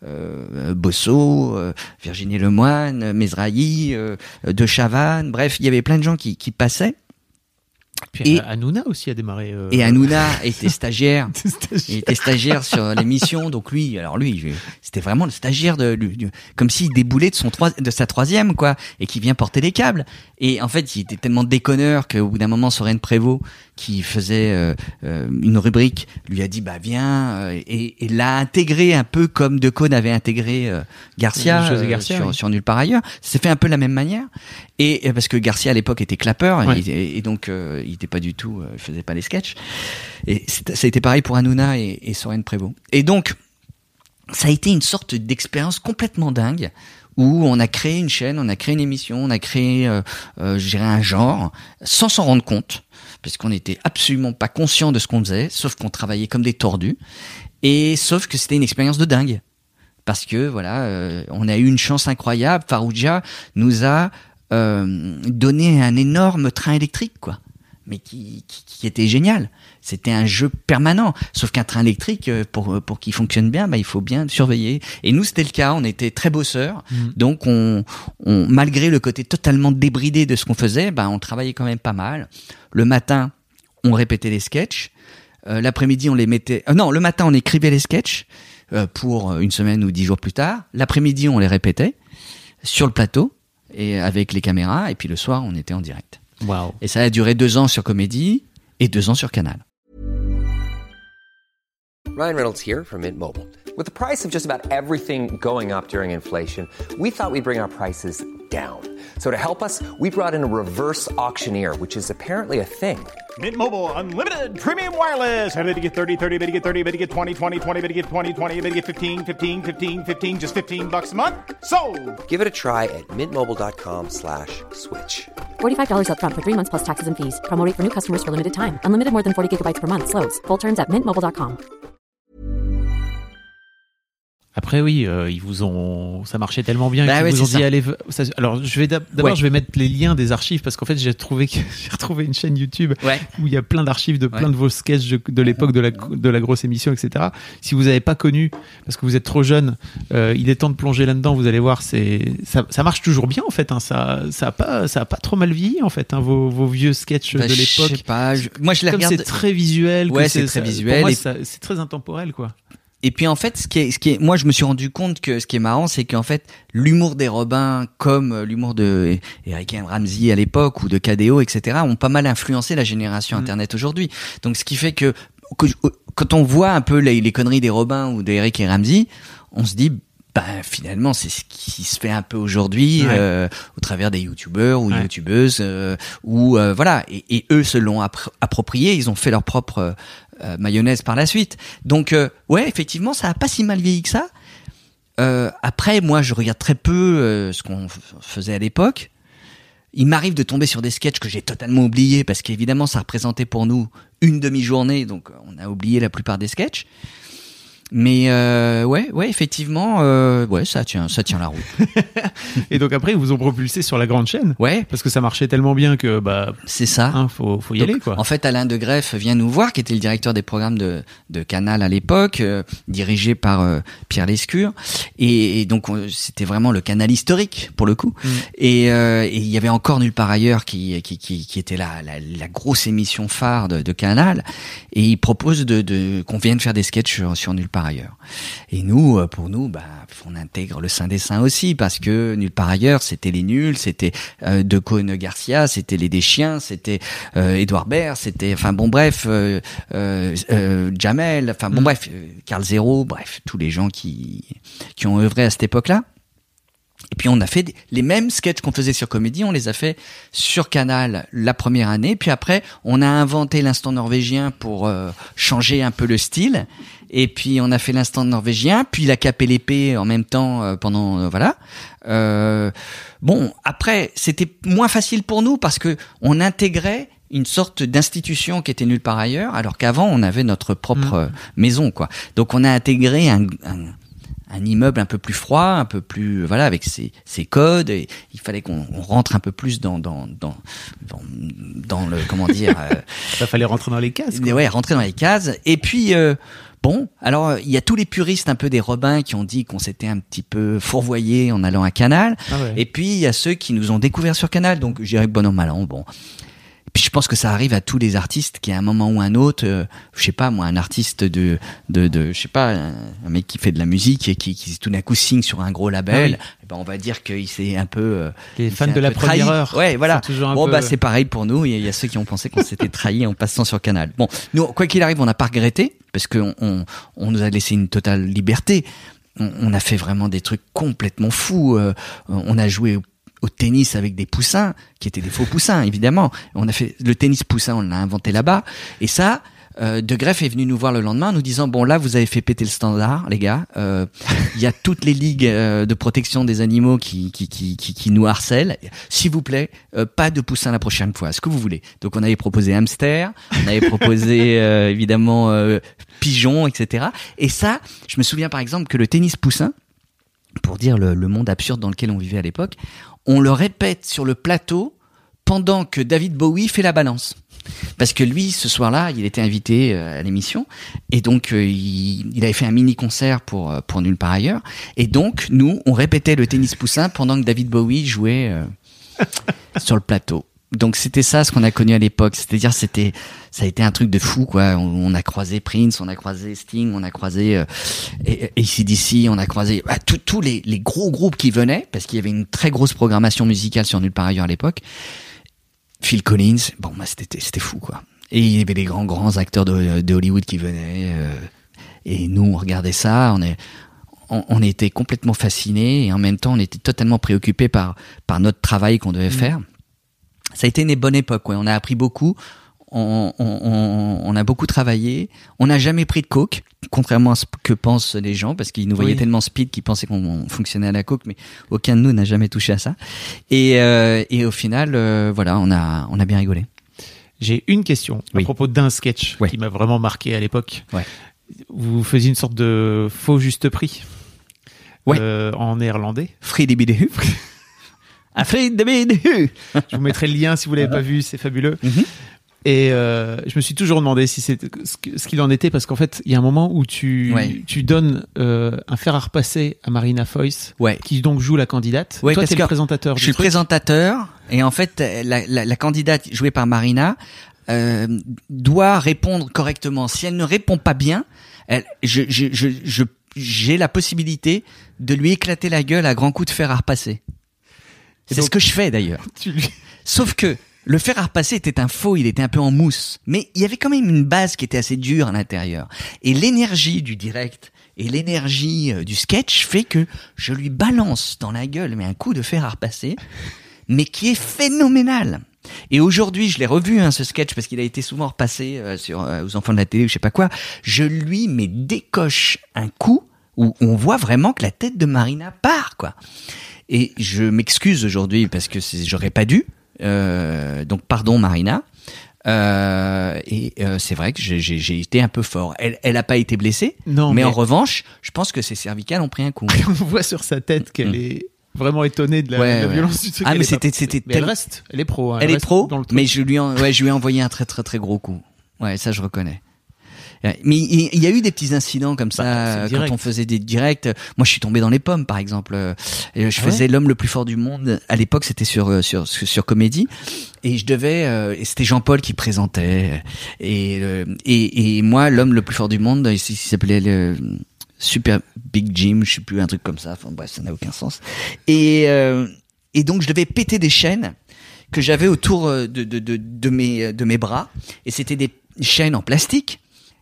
Bosso, Virginie Lemoine, Mesrahi, De Chavannes, bref, il y avait plein de gens qui passaient. Puis et Hanouna aussi a démarré. Et Hanouna était stagiaire. Il était stagiaire sur l'émission, donc lui, c'était vraiment le stagiaire comme s'il déboulait de sa 3e, quoi, et qui vient porter les câbles. Et en fait, il était tellement déconneur qu'au bout d'un moment, Sorène Prévost, qui faisait une rubrique, lui a dit viens, et l'a intégré un peu comme Decaune avait intégré Garcia, sur Nulle part ailleurs. C'est fait un peu de la même manière. Et parce que Garcia à l'époque était clapeur, et donc il était pas du tout, il faisait pas les sketchs. Et ça a été pareil pour Hanouna et Sorène Prévost. Et donc ça a été une sorte d'expérience complètement dingue où on a créé une chaîne, on a créé une émission, on a créé, je dirais, un genre sans s'en rendre compte, parce qu'on n'était absolument pas conscient de ce qu'on faisait, sauf qu'on travaillait comme des tordus, et sauf que c'était une expérience de dingue, parce que voilà, on a eu une chance incroyable. Farrugia nous a donné un énorme train électrique, quoi. mais qui était génial. C'était un jeu permanent. Sauf qu'un train électrique, pour qu'il fonctionne bien, il faut bien surveiller. Et nous, c'était le cas. On était très bosseurs. Donc, on malgré le côté totalement débridé de ce qu'on faisait, on travaillait quand même pas mal. Le matin, on répétait les sketchs. L'après-midi, on les mettait... non, le matin, on écrivait les sketchs pour une semaine ou 10 jours plus tard. L'après-midi, on les répétait sur le plateau et avec les caméras. Et puis le soir, on était en direct. Wow. Et ça a duré 2 ans sur Comédie et 2 ans sur Canal. Ryan Reynolds here from Mint Mobile. With the price of just about everything going up during inflation, we thought we'd bring our prices down. So to help us, we brought in a reverse auctioneer, which is apparently a thing. Mint Mobile Unlimited Premium Wireless. How to get 30, 30, bit to get 30, bit to get 20, 20, 20, bit to get 20, 20, bit to get 15, 15, 15, 15, just $15 a month? Sold! Give it a try at mintmobile.com/switch. $45 up front for 3 months plus taxes and fees. Promo rate for new customers for limited time. Unlimited more than 40 gigabytes per month. Slows full terms at mintmobile.com. Après oui, ça marchait tellement bien qu'ils vous ont dit allez. Alors je vais d'abord je vais mettre les liens des archives parce qu'en fait j'ai retrouvé une chaîne YouTube où il y a plein d'archives de plein de vos sketchs de l'époque de la grosse émission, etc. Si vous n'avez pas connu parce que vous êtes trop jeune, il est temps de plonger là-dedans. Vous allez voir, ça marche toujours bien en fait. Ça a pas trop mal vieilli en fait. Vos vieux sketchs de l'époque. Je sais pas. Moi je les regarde. C'est très visuel. C'est très visuel. Pour moi, c'est très intemporel quoi. Et puis en fait, ce qui est, moi je me suis rendu compte que ce qui est marrant, c'est qu'en fait l'humour des Robins, comme l'humour de Eric et Ramsey à l'époque ou de KDO, etc., ont pas mal influencé la génération Internet aujourd'hui. Donc ce qui fait que quand on voit un peu les conneries des Robins ou d'Eric et Ramsey, on se dit finalement c'est ce qui se fait un peu aujourd'hui au travers des youtubeurs ou youtubeuses voilà, et eux se l'ont approprié, ils ont fait leur propre mayonnaise par la suite. Donc effectivement ça a pas si mal vieilli que ça. Après moi je regarde très peu ce qu'on faisait à l'époque. Il m'arrive de tomber sur des sketchs que j'ai totalement oubliés parce qu'évidemment ça représentait pour nous une demi-journée, donc on a oublié la plupart des sketchs. Mais effectivement, ça tient la route. Et donc après ils vous ont propulsé sur la grande chaîne. Ouais, parce que ça marchait tellement bien que c'est ça. Faut y aller quoi. En fait, Alain de Greff vient nous voir, qui était le directeur des programmes de Canal à l'époque, dirigé par Pierre Lescure, et donc c'était vraiment le Canal historique pour le coup. Et il y avait encore Nulle part ailleurs qui était la grosse émission phare de Canal, et il propose qu'on vienne faire des sketchs sur Nulle part ailleurs. Et nous, pour nous, on intègre le Saint des Saints aussi, parce que Nulle part ailleurs, c'était les nuls, c'était De Caunes Garcia, c'était les Deschiens, c'était Édouard Baird, c'était, Jamel, Carl Zéro, tous les gens qui ont œuvré à cette époque-là. Et puis on a fait les mêmes sketchs qu'on faisait sur Comédie, on les a fait sur Canal la première année, puis après on a inventé l'instant norvégien pour changer un peu le style, et puis on a fait l'instant norvégien, puis la cape et l'épée en même temps pendant après c'était moins facile pour nous parce que on intégrait une sorte d'institution qui était Nulle part ailleurs, alors qu'avant on avait notre propre maison quoi. Donc on a intégré un immeuble un peu plus froid, un peu plus avec ses codes, et il fallait qu'on rentre un peu plus dans le ça fallait rentrer dans les cases quoi. Rentrer dans les cases. Et puis alors il y a tous les puristes un peu des Robins qui ont dit qu'on s'était un petit peu fourvoyé en allant à Canal, et puis il y a ceux qui nous ont découvert sur Canal, donc je dirais bon an mal an, Puis je pense que ça arrive à tous les artistes qui à un moment ou un autre, je sais pas moi, un artiste de je sais pas, un mec qui fait de la musique et qui tout d'un coup signe sur un gros label, on va dire qu'il s'est un peu les fans de la première heure. Ouais, voilà. C'est pareil pour nous, il y a ceux qui ont pensé qu'on s'était trahi en passant sur Canal. Bon, nous quoi qu'il arrive, on n'a pas regretté parce que on nous a laissé une totale liberté. On a fait vraiment des trucs complètement fous, on a joué au tennis avec des poussins qui étaient des faux poussins évidemment. On a fait le tennis poussin, on l'a inventé là-bas, et ça De Greff est venu nous voir le lendemain en nous disant bon là vous avez fait péter le standard les gars, il y a toutes les ligues de protection des animaux qui nous harcèlent, s'il vous plaît pas de poussins la prochaine fois, ce que vous voulez. Donc on avait proposé hamster, on avait proposé évidemment pigeon, etc. Et ça, je me souviens par exemple que le tennis poussin, pour dire le monde absurde dans lequel on vivait à l'époque, on le répète sur le plateau pendant que David Bowie fait la balance. Parce que lui, ce soir-là, il était invité à l'émission, et donc il avait fait un mini-concert pour Nulle part ailleurs, et donc nous, on répétait le Tennis Poussin pendant que David Bowie jouait sur le plateau. Donc c'était ça ce qu'on a connu à l'époque, c'est-à-dire ça a été un truc de fou quoi. On a croisé Prince, on a croisé Sting, on a croisé AC/DC, on a croisé tous les gros groupes qui venaient parce qu'il y avait une très grosse programmation musicale sur Nulle part ailleurs à l'époque. Phil Collins, bon c'était fou quoi. Et il y avait des grands acteurs de Hollywood qui venaient et nous on regardait ça, on était complètement fascinés et en même temps on était totalement préoccupés par notre travail qu'on devait faire. Ça a été une bonne époque, ouais. On a appris beaucoup, on a beaucoup travaillé, on n'a jamais pris de coke, contrairement à ce que pensent les gens, parce qu'ils nous voyaient tellement speed qu'ils pensaient qu'on fonctionnait à la coke, mais aucun de nous n'a jamais touché à ça. Et au final, voilà, on a bien rigolé. J'ai une question à propos d'un sketch qui m'a vraiment marqué à l'époque. Ouais. Vous faisiez une sorte de faux juste prix en néerlandais. Friedibidehu. Je vous mettrai le lien si vous l'avez pas vu, c'est fabuleux. Et je me suis toujours demandé si c'est ce qu'il en était, parce qu'en fait, il y a un moment où tu donnes un fer à repasser à Marina Foïs, qui donc joue la candidate. Toi, t'es le présentateur. Je suis le présentateur, et en fait, la candidate jouée par Marina doit répondre correctement. Si elle ne répond pas bien, j'ai la possibilité de lui éclater la gueule à grands coups de fer à repasser. C'est ce que je fais d'ailleurs. Sauf que le fer à repasser était un faux, il était un peu en mousse. Mais il y avait quand même une base qui était assez dure à l'intérieur. Et l'énergie du direct et l'énergie du sketch fait que je lui balance dans la gueule un coup de fer à repasser, mais qui est phénoménal. Et aujourd'hui, je l'ai revu ce sketch parce qu'il a été souvent repassé aux enfants de la télé ou je sais pas quoi. Je lui décoche un coup où on voit vraiment que la tête de Marina part quoi. Et je m'excuse aujourd'hui parce que j'aurais pas dû. Donc pardon Marina. C'est vrai que j'ai été un peu fort. Elle a pas été blessée. Non, mais en revanche, je pense que ses cervicales ont pris un coup. On voit sur sa tête qu'elle est vraiment étonnée de la violence du truc. Ah mais c'était mais elle reste. Elle est pro. Elle est pro. Mais je lui ai envoyé un très très très gros coup. Ouais, ça je reconnais. Mais il y a eu des petits incidents comme ça quand on faisait des directs. Moi, je suis tombé dans les pommes, par exemple. Je faisais l'homme le plus fort du monde. À l'époque, c'était sur Comédie, et je devais. Et c'était Jean-Paul qui présentait. Et moi, l'homme le plus fort du monde, il s'appelait le Super Big Jim, je sais plus, un truc comme ça. Enfin bref, ça n'a aucun sens. Et donc, je devais péter des chaînes que j'avais autour de mes bras, et c'était des chaînes en plastique.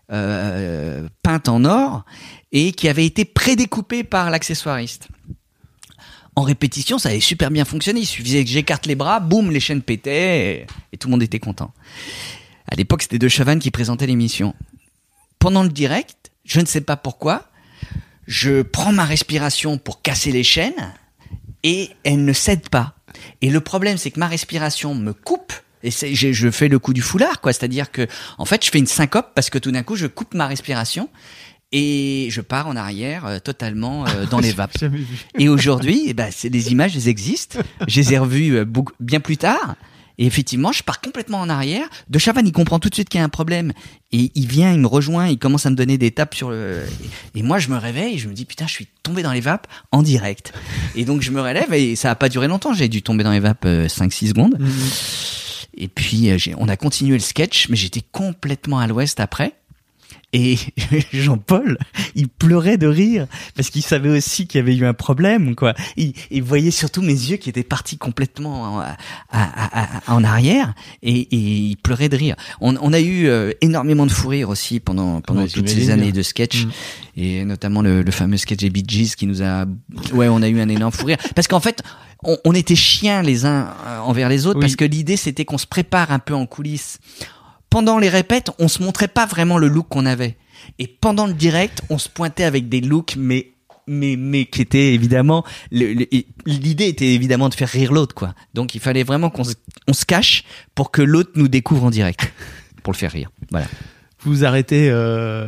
Peinte en or et qui avait été prédécoupée par l'accessoiriste. En répétition, ça avait super bien fonctionné. Il suffisait que j'écarte les bras, boum, les chaînes pétaient et tout le monde était content. À l'époque, c'était De Chavannes qui présentait l'émission. Pendant le direct, je ne sais pas pourquoi, je prends ma respiration pour casser les chaînes et elle ne cède pas. Et le problème, c'est que ma respiration me coupe. Et je fais le coup du foulard, quoi. C'est-à-dire que, en fait, je fais une syncope parce que tout d'un coup, je coupe ma respiration et je pars en arrière totalement dans les vapes. Et aujourd'hui, les images, elles existent. Je les ai revues bien plus tard. Et effectivement, je pars complètement en arrière. De Chavannes, il comprend tout de suite qu'il y a un problème. Et il vient, il me rejoint, il commence à me donner des tapes sur le... Et moi, je me réveille et je me dis, putain, je suis tombé dans les vapes en direct. Et donc, je me relève et ça a pas duré longtemps. J'ai dû tomber dans les vapes 5-6 secondes. Et puis, on a continué le sketch, mais j'étais complètement à l'ouest après. Et Jean-Paul, il pleurait de rire parce qu'il savait aussi qu'il y avait eu un problème, quoi. Il voyait surtout mes yeux qui étaient partis complètement en arrière et il pleurait de rire. On a eu énormément de fou rire aussi pendant toutes ces années de sketch et notamment le fameux sketch des Bee Gees qui nous a... Ouais, on a eu un énorme fou rire parce qu'en fait, on était chiens les uns envers les autres parce que l'idée c'était qu'on se prépare un peu en coulisses. Pendant les répètes, on se montrait pas vraiment le look qu'on avait. Et pendant le direct, on se pointait avec des looks, mais qui étaient évidemment, l'idée était évidemment de faire rire l'autre, quoi. Donc il fallait vraiment qu'on se cache pour que l'autre nous découvre en direct, pour le faire rire. Voilà. Vous arrêtez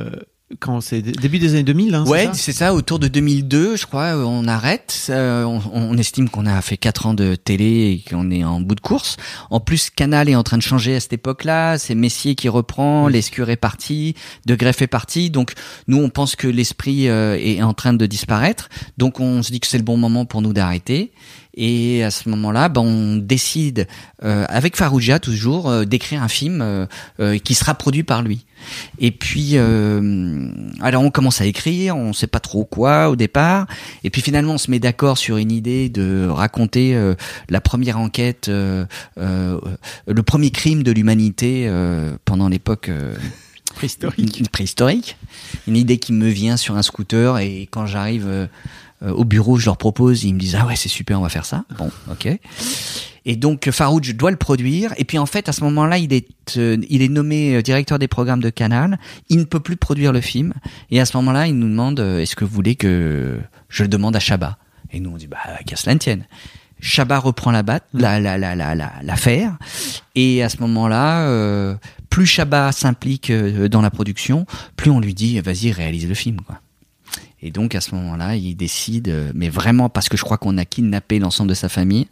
Quand c'est début des années 2000, hein, ouais, c'est c'est ça, autour de 2002, je crois, on arrête. On estime qu'on a fait 4 ans de télé et qu'on est en bout de course. En plus, Canal est en train de changer à cette époque-là. C'est Messier qui reprend, Lescure est parti, De Greff est parti. Donc, nous, on pense que l'esprit est en train de disparaître. Donc, on se dit que c'est le bon moment pour nous d'arrêter. Et à ce moment-là, on décide, avec Farrugia toujours, d'écrire un film qui sera produit par lui. Et puis, alors on commence à écrire, on sait pas trop quoi au départ. Et puis finalement, on se met d'accord sur une idée de raconter la première enquête, le premier crime de l'humanité pendant l'époque préhistorique. Une idée qui me vient sur un scooter et quand j'arrive au bureau, je leur propose, ils me disent ah ouais c'est super, on va faire ça. Bon, ok. Et donc Farrugia doit le produire. Et puis en fait à ce moment-là, il est nommé directeur des programmes de Canal. Il ne peut plus produire le film. Et à ce moment-là, il nous demande est-ce que vous voulez que je le demande à Chabat? Et nous on dit bah qu'à cela ne tienne. Chabat reprend l'affaire. Et à ce moment-là, plus Chabat s'implique dans la production, plus on lui dit vas-y réalise le film quoi. Et donc à ce moment-là, il décide, mais vraiment parce que je crois qu'on a kidnappé l'ensemble de sa famille,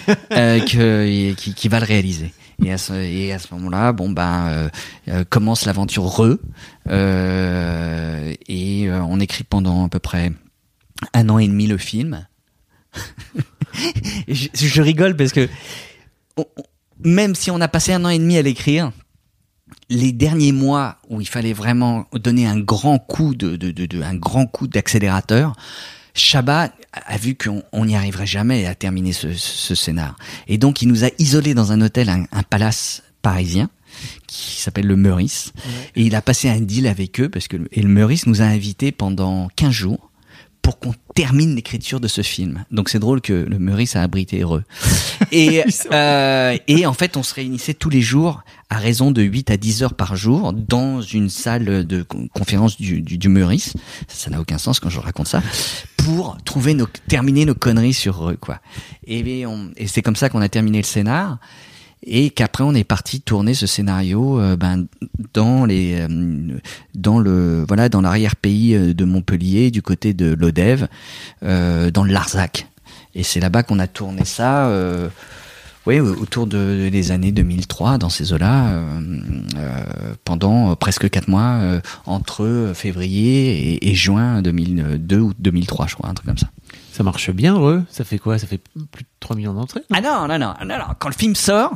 qui va le réaliser. Et à ce moment-là, commence l'aventure et on écrit pendant à peu près 1 an et demi le film. je rigole parce que même si on a passé 1 an et demi à l'écrire, les derniers mois où il fallait vraiment donner un grand coup d'accélérateur, Chabat a vu qu'on n'y arriverait jamais à terminer ce scénar. Et donc, il nous a isolés dans un hôtel, un palace parisien, qui s'appelle le Meurice. Ouais. Et il a passé un deal avec eux, et le Meurice nous a invités pendant 15 jours pour qu'on termine l'écriture de ce film. Donc c'est drôle que le Meurice a abrité Heureux. Et en fait, on se réunissait tous les jours à raison de 8 à 10 heures par jour dans une salle de conférence du Meurice. Ça n'a aucun sens quand je raconte ça. Pour terminer nos conneries sur Heureux, quoi. Et c'est comme ça qu'on a terminé le scénar. Et qu'après on est parti tourner ce scénario dans l'arrière-pays de Montpellier, du côté de Lodève, dans le Larzac. Et c'est là-bas qu'on a tourné ça autour des années 2003, dans ces eaux-là, pendant presque 4 mois, entre février et juin 2002 ou 2003, je crois, un truc comme ça. Ça marche bien, ça fait quoi? Ça fait plus de 3 millions d'entrées? Ah non. Quand le film sort,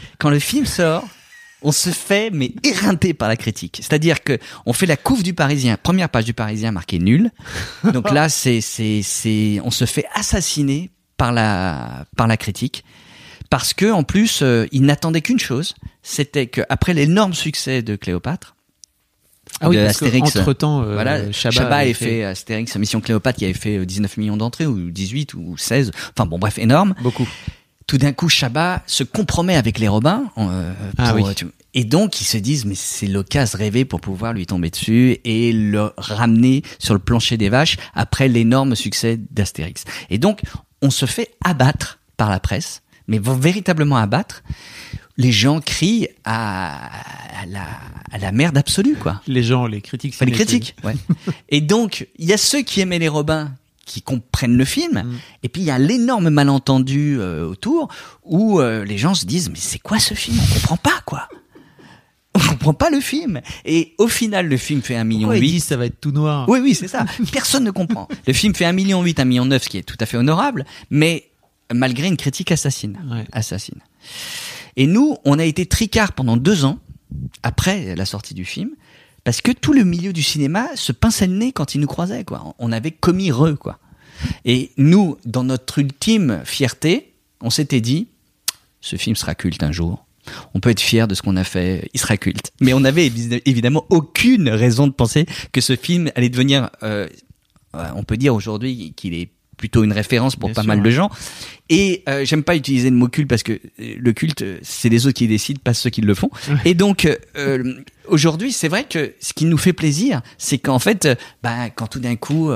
on se fait éreinter par la critique. C'est-à-dire que on fait la couve du Parisien, première page du Parisien marquée nul. Donc là, on se fait assassiner par la critique. Parce que, en plus, ils n'attendaient qu'une chose, c'était qu'après l'énorme succès de Cléopâtre, parce Astérix, qu'entre-temps, Chabat avait fait Astérix, Mission Cléopâtre, qui avait fait 19 millions d'entrées, ou 18, ou 16, enfin bon, bref, énorme. Beaucoup. Tout d'un coup, Chabat se compromet avec les Robins, et donc ils se disent, mais c'est l'occasion rêvée pour pouvoir lui tomber dessus et le ramener sur le plancher des vaches après l'énorme succès d'Astérix. Et donc, on se fait abattre par la presse, mais véritablement abattre. Les gens crient à la merde absolue, quoi. Les critiques. Les critiques, ouais. Et donc, il y a ceux qui aimaient les Robins qui comprennent le film, et puis il y a l'énorme malentendu autour où les gens se disent mais c'est quoi ce film? On comprend pas, quoi. On comprend pas le film. Et au final, le film fait 1,8 million. Ils disent ça va être tout noir. Oui, c'est ça. Personne ne comprend. Le film fait 1,8 million, 1,9 million, ce qui est tout à fait honorable, mais malgré une critique assassine. Et nous, on a été tricards pendant 2 ans, après la sortie du film, parce que tout le milieu du cinéma se pinçait le nez quand il nous croisait, quoi. On avait commis quoi. Et nous, dans notre ultime fierté, on s'était dit, ce film sera culte un jour. On peut être fier de ce qu'on a fait, il sera culte. Mais on n'avait évidemment aucune raison de penser que ce film allait devenir, on peut dire aujourd'hui qu'il est plutôt une référence pour Bien pas sûr, mal de gens. Et j'aime pas utiliser le mot culte parce que le culte, c'est les autres qui décident, pas ceux qui le font. Et donc aujourd'hui, c'est vrai que ce qui nous fait plaisir, c'est qu'en fait, quand tout d'un coup,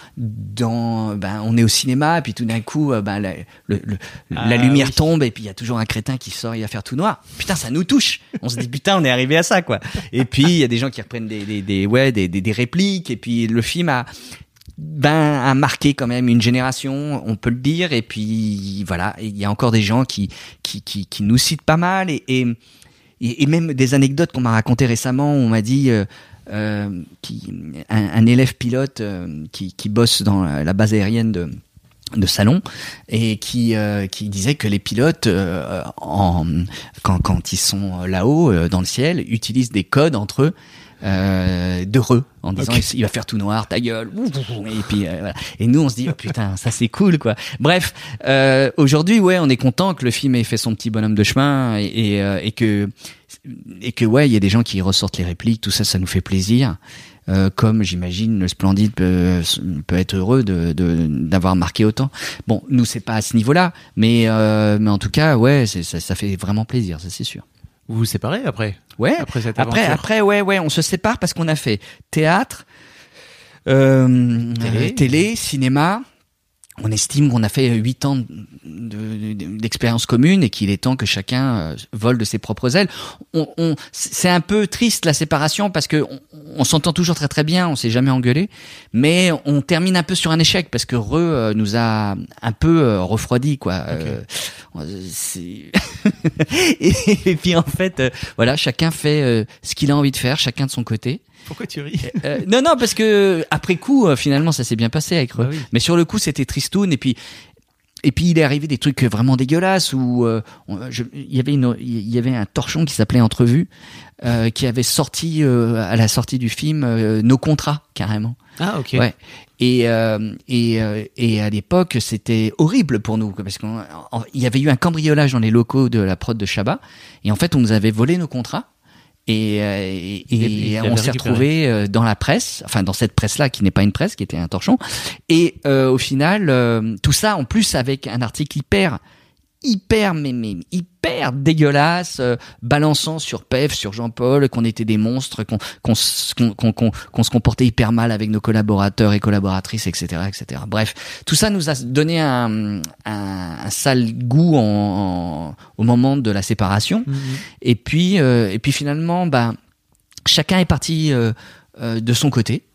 on est au cinéma, et puis tout d'un coup, la lumière tombe, et puis il y a toujours un crétin qui sort, il va faire tout noir. Putain, ça nous touche. On se dit putain, on est arrivé à ça, quoi. Et puis il y a des gens qui reprennent des répliques, et puis le film a marqué quand même une génération, on peut le dire. Et puis voilà, il y a encore des gens qui nous citent pas mal, et même des anecdotes qu'on m'a racontées récemment. On m'a dit un élève pilote qui bosse dans la base aérienne de Salon, et qui disait que les pilotes quand ils sont là-haut dans le ciel, utilisent des codes entre eux d'heureux, en disant il va faire tout noir, ta gueule, et puis voilà. Et nous on se dit oh putain, ça c'est cool, quoi. Bref, aujourd'hui on est content que le film ait fait son petit bonhomme de chemin, et que il y a des gens qui ressortent les répliques, tout ça nous fait plaisir. Comme j'imagine le Splendide peut être heureux d'avoir marqué autant. Bon, nous c'est pas à ce niveau-là, mais en tout cas ça fait vraiment plaisir, ça c'est sûr. Vous vous séparez après? Ouais. Après cette aventure. Après, on se sépare parce qu'on a fait théâtre, télé, cinéma. On estime qu'on a fait 8 ans d'expérience commune, et qu'il est temps que chacun vole de ses propres ailes. C'est un peu triste la séparation, parce que on s'entend toujours très très bien, on s'est jamais engueulé, mais on termine un peu sur un échec, parce que nous a un peu refroidi, quoi. Okay. Et puis en fait, voilà, chacun fait ce qu'il a envie de faire, chacun de son côté. Pourquoi tu ris? Non, parce que après coup, finalement, ça s'est bien passé avec eux. Ah oui. Mais sur le coup, c'était tristoun. Et puis il est arrivé des trucs vraiment dégueulasses où il y avait un torchon qui s'appelait Entrevue, qui avait sorti à la sortie du film nos contrats carrément. Ah ok. Ouais. Et à l'époque, c'était horrible pour nous, parce qu'il y avait eu un cambriolage dans les locaux de la prod de Chabat, et en fait, on nous avait volé nos contrats. Et on s'est retrouvé dans la presse, enfin dans cette presse-là qui n'est pas une presse, qui était un torchon. Et au final, tout ça en plus avec un article hyper dégueulasse, balançant sur Pef, sur Jean-Paul, qu'on était des monstres, qu'on se comportait hyper mal avec nos collaborateurs et collaboratrices, etc., etc. Bref, tout ça nous a donné un sale goût au moment de la séparation. Mmh. Et puis finalement, chacun est parti de son côté.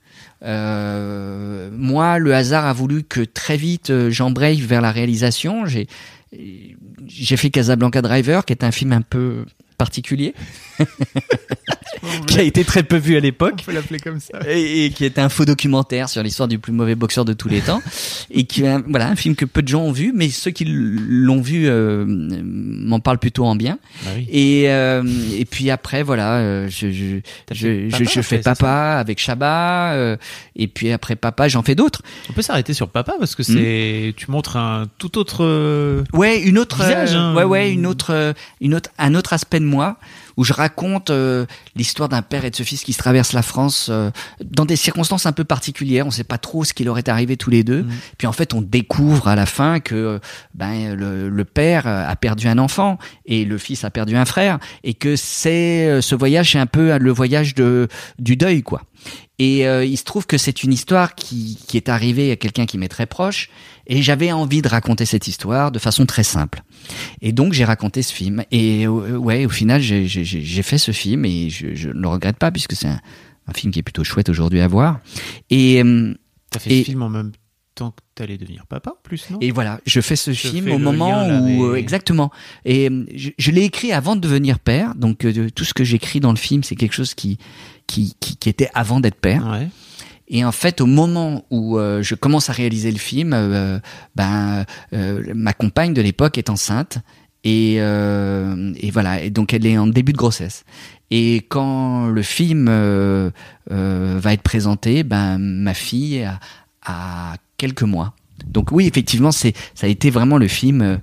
Moi, le hasard a voulu que très vite j'embraye vers la réalisation. J'ai fait Casablanca Driver, qui est un film un peu particulier, qui a été très peu vu à l'époque. On peut l'appeler comme ça. Et qui est un faux documentaire sur l'histoire du plus mauvais boxeur de tous les temps. Et qui est un film que peu de gens ont vu, mais ceux qui l'ont vu m'en parlent plutôt en bien. Bah oui. Et puis après, voilà, je fais Papa avec Chabat, et puis après Papa, j'en fais d'autres. On peut s'arrêter sur Papa, parce que tu montres un tout autre une autre visage, hein. un autre aspect de moi, où je raconte l'histoire d'un père et de ce fils qui se traversent la France dans des circonstances un peu particulières. On ne sait pas trop ce qui leur est arrivé tous les deux. Puis en fait, on découvre à la fin que le père a perdu un enfant et le fils a perdu un frère, et que ce voyage, c'est un peu le voyage du deuil, quoi. Et il se trouve que c'est une histoire qui est arrivée à quelqu'un qui m'est très proche, et j'avais envie de raconter cette histoire de façon très simple. Et donc j'ai raconté ce film, et au final j'ai fait ce film, et je ne le regrette pas, puisque c'est un film qui est plutôt chouette aujourd'hui à voir. Et t'as fait ce film en même temps que t'allais devenir papa, en plus, non? Et voilà, je fais ce film au moment où exactement. Et je l'ai écrit avant de devenir père, donc tout ce que j'écris dans le film, c'est quelque chose qui était avant d'être père. Ouais. Et en fait, au moment où je commence à réaliser le film, ma compagne de l'époque est enceinte, et voilà. Et donc elle est en début de grossesse. Et quand le film va être présenté, ma fille a quelques mois. Donc oui, effectivement, ça a été vraiment le film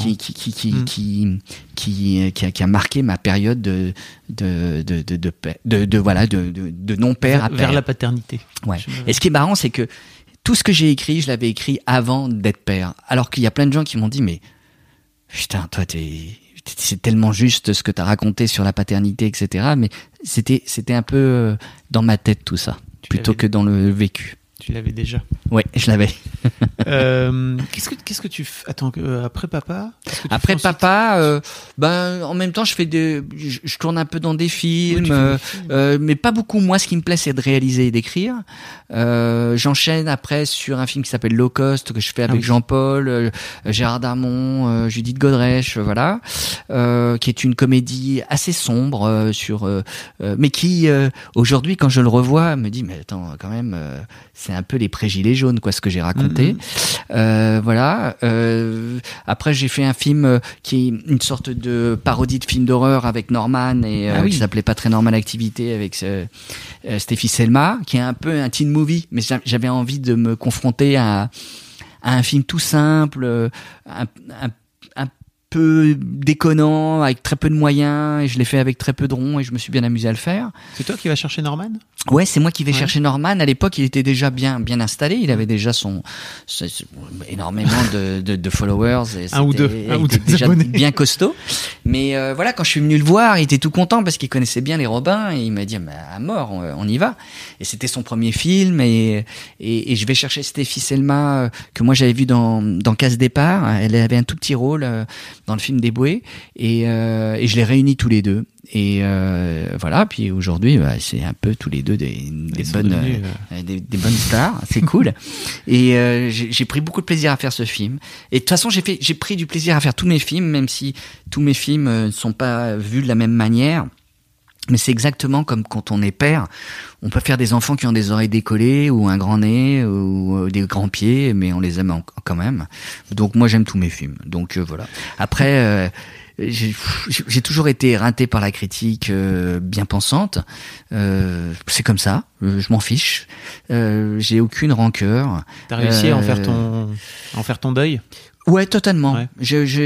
qui a marqué ma période de non-père à père. Vers la paternité. Ouais. Et ce qui est marrant, c'est que tout ce que j'ai écrit, je l'avais écrit avant d'être père. Alors qu'il y a plein de gens qui m'ont dit, mais putain, toi, c'est tellement juste ce que t'as raconté sur la paternité, etc. Mais c'était un peu dans ma tête tout ça, plutôt que dans le vécu. Tu l'avais déjà. Ouais, je l'avais. Qu'est-ce que tu fais? Attends, après papa? Après papa, en même temps, je tourne un peu dans des films, mais pas beaucoup. Moi, ce qui me plaît, c'est de réaliser et d'écrire. J'enchaîne après sur un film qui s'appelle Low Cost, que je fais avec Jean-Paul, Gérard Darmon, Judith Godrèche, voilà, qui est une comédie assez sombre mais qui aujourd'hui, quand je le revois, me dit mais attends, quand même, c'est un peu les pré-gilets jaunes, quoi, ce que j'ai raconté. Voilà. Après, j'ai fait un film qui est une sorte de parodie de film d'horreur avec Norman et qui s'appelait Pas très normal activité avec Stéphie Selma, qui est un peu un teen movie, mais j'avais envie de me confronter à un film tout simple, un peu déconnant, avec très peu de moyens, et je l'ai fait avec très peu de ronds, et je me suis bien amusé à le faire. C'est toi qui vas chercher Norman? Ouais, c'est moi qui vais chercher Norman. À l'époque, il était déjà bien installé. Il avait déjà énormément de followers. Et un ou deux déjà abonnés. Bien costaud. Mais voilà, quand je suis venu le voir, il était tout content parce qu'il connaissait bien les Robins et il m'a dit à mort, on y va. Et c'était son premier film et je vais chercher Stéphie Selma que moi j'avais vu dans Casse Départ. Elle avait un tout petit rôle dans le film des Bouées et je les réunis tous les deux. Et voilà, puis aujourd'hui c'est un peu tous les deux des bonnes stars, c'est cool. Et j'ai pris beaucoup de plaisir à faire ce film. Et de toute façon, j'ai pris du plaisir à faire tous mes films, même si tous mes films ne sont pas vus de la même manière. Mais c'est exactement comme quand on est père, on peut faire des enfants qui ont des oreilles décollées ou un grand nez ou des grands pieds, mais on les aime quand même. Donc moi j'aime tous mes films. Donc voilà. Après j'ai toujours été éreinté par la critique bien pensante. C'est comme ça, je m'en fiche. J'ai aucune rancœur. T'as réussi à en faire ton deuil? Ouais, totalement. Ouais.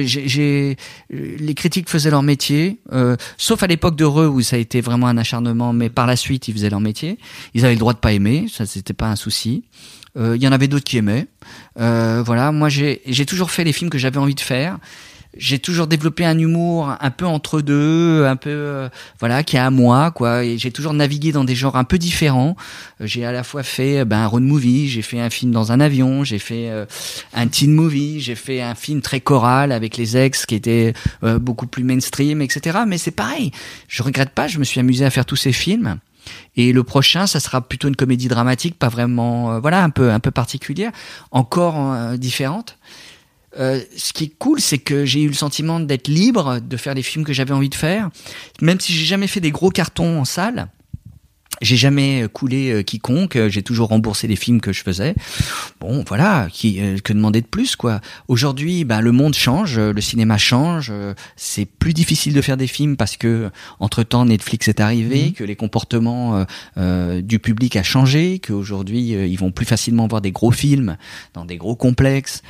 Les critiques faisaient leur métier, sauf à l'époque de Reux où ça a été vraiment un acharnement, mais par la suite ils faisaient leur métier. Ils avaient le droit de pas aimer, ça c'était pas un souci. Il y en avait d'autres qui aimaient. Voilà, moi j'ai toujours fait les films que j'avais envie de faire. J'ai toujours développé un humour un peu entre deux, un peu voilà, qui est à moi, quoi. Et j'ai toujours navigué dans des genres un peu différents. J'ai à la fois fait un road movie, j'ai fait un film dans un avion, j'ai fait un teen movie, j'ai fait un film très choral avec les ex qui était beaucoup plus mainstream, etc. Mais c'est pareil, je regrette pas, je me suis amusé à faire tous ces films. Et le prochain, ça sera plutôt une comédie dramatique, pas vraiment, voilà, un peu particulière, encore différente. Ce qui est cool, c'est que j'ai eu le sentiment d'être libre de faire les films que j'avais envie de faire, même si j'ai jamais fait des gros cartons en salle. J'ai jamais coulé quiconque, j'ai toujours remboursé les films que je faisais. Bon, voilà, que demander de plus, quoi. Aujourd'hui, le monde change, le cinéma change, c'est plus difficile de faire des films parce que entre-temps Netflix est arrivé, que les comportements du public a changé, qu'aujourd'hui ils vont plus facilement voir des gros films dans des gros complexes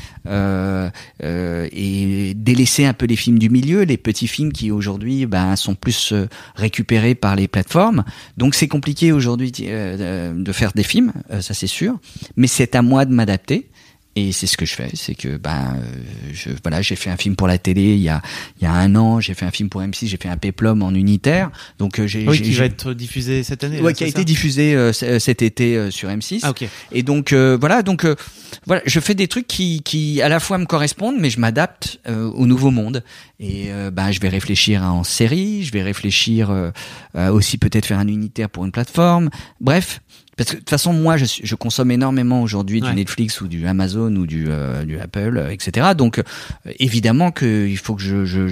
et délaisser un peu les films du milieu, les petits films qui aujourd'hui sont plus récupérés par les plateformes. Donc c'est compliqué aujourd'hui de faire des films, ça c'est sûr, mais c'est à moi de m'adapter. Et c'est ce que je fais, c'est que j'ai fait un film pour la télé il y a 1 an, j'ai fait un film pour M6, j'ai fait un péplum en unitaire, donc qui va être diffusé cette année. Ouais, qui a été diffusé cet été sur M6. Ah, ok. Et donc voilà, je fais des trucs qui à la fois me correspondent, mais je m'adapte au nouveau monde. Et je vais réfléchir en série, je vais réfléchir aussi peut-être faire un unitaire pour une plateforme. Bref. Parce que de toute façon, moi, je consomme énormément aujourd'hui du Netflix ou du Amazon ou du Apple, etc. Donc, évidemment qu'il faut que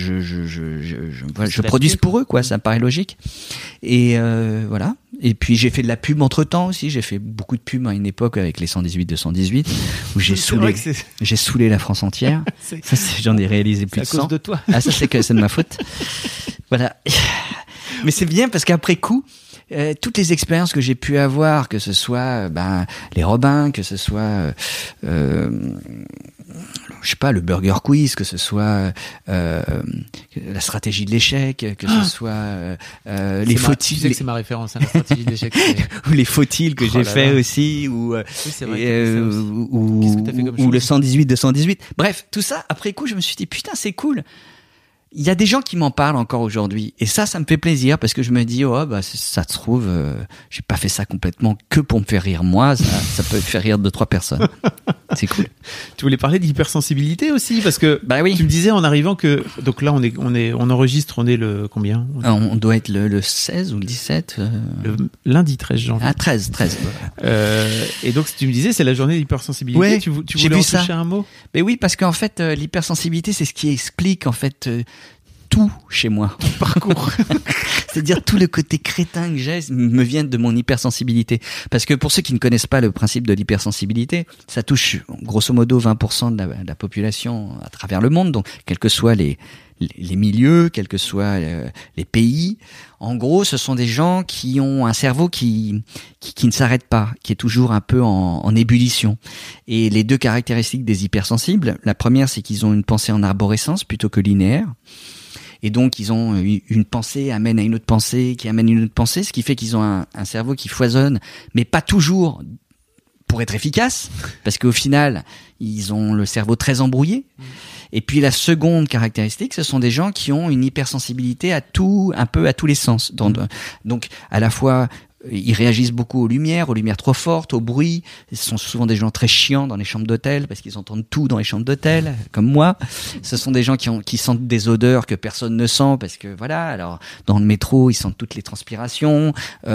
je produise pour eux, quoi. Ça me paraît logique. Et voilà. Et puis j'ai fait de la pub entre temps aussi. J'ai fait beaucoup de pubs à une époque avec les 118-218 où j'ai saoulé la France entière. J'en ai réalisé plus de 100. C'est à cause de toi. Ah, ça c'est de ma faute. Voilà. Mais c'est bien parce qu'après coup, toutes les expériences que j'ai pu avoir, que ce soit les Robins, que ce soit je sais pas, le burger quiz, que ce soit la stratégie de l'échec, que ce soit les faut-il. Tu sais que c'est ma référence, la stratégie de l'échec. Ou les faut-il que j'ai fait aussi, ou oui, c'est vrai, Qu'est-ce que t'as fait comme ou chose le 118-218. Bref, tout ça, après coup, je me suis dit, putain, c'est cool. Il y a des gens qui m'en parlent encore aujourd'hui, et ça me fait plaisir, parce que je me dis, ça se trouve, j'ai pas fait ça complètement que pour me faire rire moi, ça peut faire rire 2-3 personnes. C'est cool. Tu voulais parler d'hypersensibilité aussi, parce que Bah oui. tu me disais en arrivant que, donc là on enregistre, on est le combien? On doit être le 16 ou le 17 Le lundi 13 janvier. Ah, 13. Et donc tu me disais c'est la journée d'hypersensibilité. Ouais, tu j'ai voulais vu en ça. toucher un mot? Mais oui, parce qu'en fait, l'hypersensibilité, c'est ce qui explique en fait tout chez moi. Parcours. C'est-à-dire tout le côté crétin que j'ai me vient de mon hypersensibilité. Parce que pour ceux qui ne connaissent pas le principe de l'hypersensibilité, ça touche grosso modo 20% de la population à travers le monde, donc quels que soient les milieux, quels que soient les pays. En gros, ce sont des gens qui ont un cerveau qui ne s'arrête pas, qui est toujours un peu en ébullition. Et les deux caractéristiques des hypersensibles, la première, c'est qu'ils ont une pensée en arborescence plutôt que linéaire. Et donc, ils ont une pensée amène à une autre pensée, qui amène à une autre pensée, ce qui fait qu'ils ont un cerveau qui foisonne, mais pas toujours pour être efficace, parce qu'au final, ils ont le cerveau très embrouillé. Et puis la seconde caractéristique, ce sont des gens qui ont une hypersensibilité à tout, un peu à tous les sens. Donc, à la fois, ils réagissent beaucoup aux lumières trop fortes, au bruit. Ce sont souvent des gens très chiants dans les chambres d'hôtel parce qu'ils entendent tout dans les chambres d'hôtel, comme moi. Ce sont des gens qui sentent des odeurs que personne ne sent parce que voilà. Alors dans le métro, ils sentent toutes les transpirations.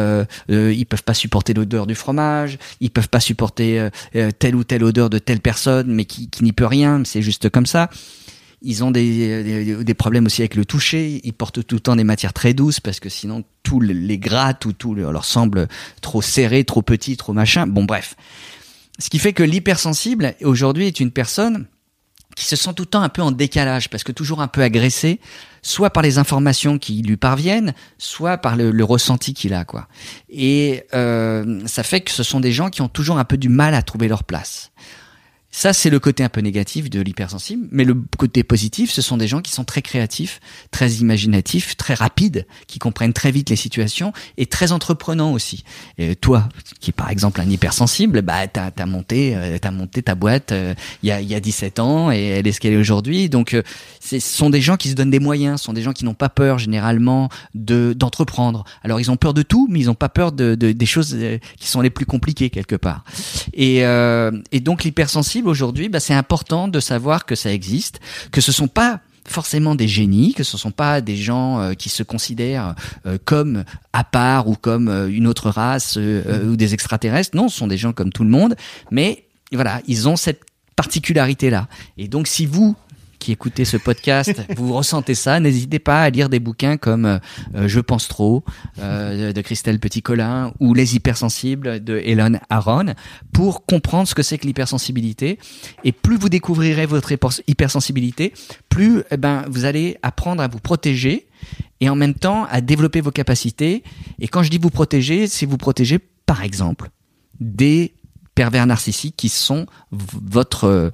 Ils peuvent pas supporter l'odeur du fromage. Ils peuvent pas supporter telle ou telle odeur de telle personne, mais qui n'y peut rien. C'est juste comme ça. Ils ont des problèmes aussi avec le toucher. Ils portent tout le temps des matières très douces parce que sinon tout les gratte ou tout leur semble trop serré, trop petit, trop machin. Bon, bref. Ce qui fait que l'hypersensible aujourd'hui est une personne qui se sent tout le temps un peu en décalage parce que toujours un peu agressé, soit par les informations qui lui parviennent, soit par le ressenti qu'il a, quoi. Et ça fait que ce sont des gens qui ont toujours un peu du mal à trouver leur place. Ça, c'est le côté un peu négatif de l'hypersensible, mais le côté positif, ce sont des gens qui sont très créatifs, très imaginatifs, très rapides, qui comprennent très vite les situations et très entreprenants aussi. Et toi, qui est par exemple un hypersensible, bah t'as monté ta boîte il y a 17 ans et elle est ce qu'elle est aujourd'hui. Donc ce sont des gens qui se donnent des moyens, ce sont des gens qui n'ont pas peur généralement d'entreprendre. Alors ils ont peur de tout, mais ils n'ont pas peur des choses qui sont les plus compliquées quelque part. Et donc l'hypersensible aujourd'hui, bah, c'est important de savoir que ça existe, que ce sont pas forcément des génies, que ce sont pas des gens qui se considèrent comme à part ou comme une autre race ou des extraterrestres. Non, ce sont des gens comme tout le monde, mais voilà, ils ont cette particularité-là. Et donc, si vous qui écoutez ce podcast, vous ressentez ça, n'hésitez pas à lire des bouquins comme Je pense trop de Christelle Petit-Colin ou Les hypersensibles de Helen Aron pour comprendre ce que c'est que l'hypersensibilité. Et plus vous découvrirez votre hypersensibilité, plus vous allez apprendre à vous protéger et en même temps à développer vos capacités. Et quand je dis vous protéger, c'est vous protéger par exemple des pervers narcissiques qui sont votre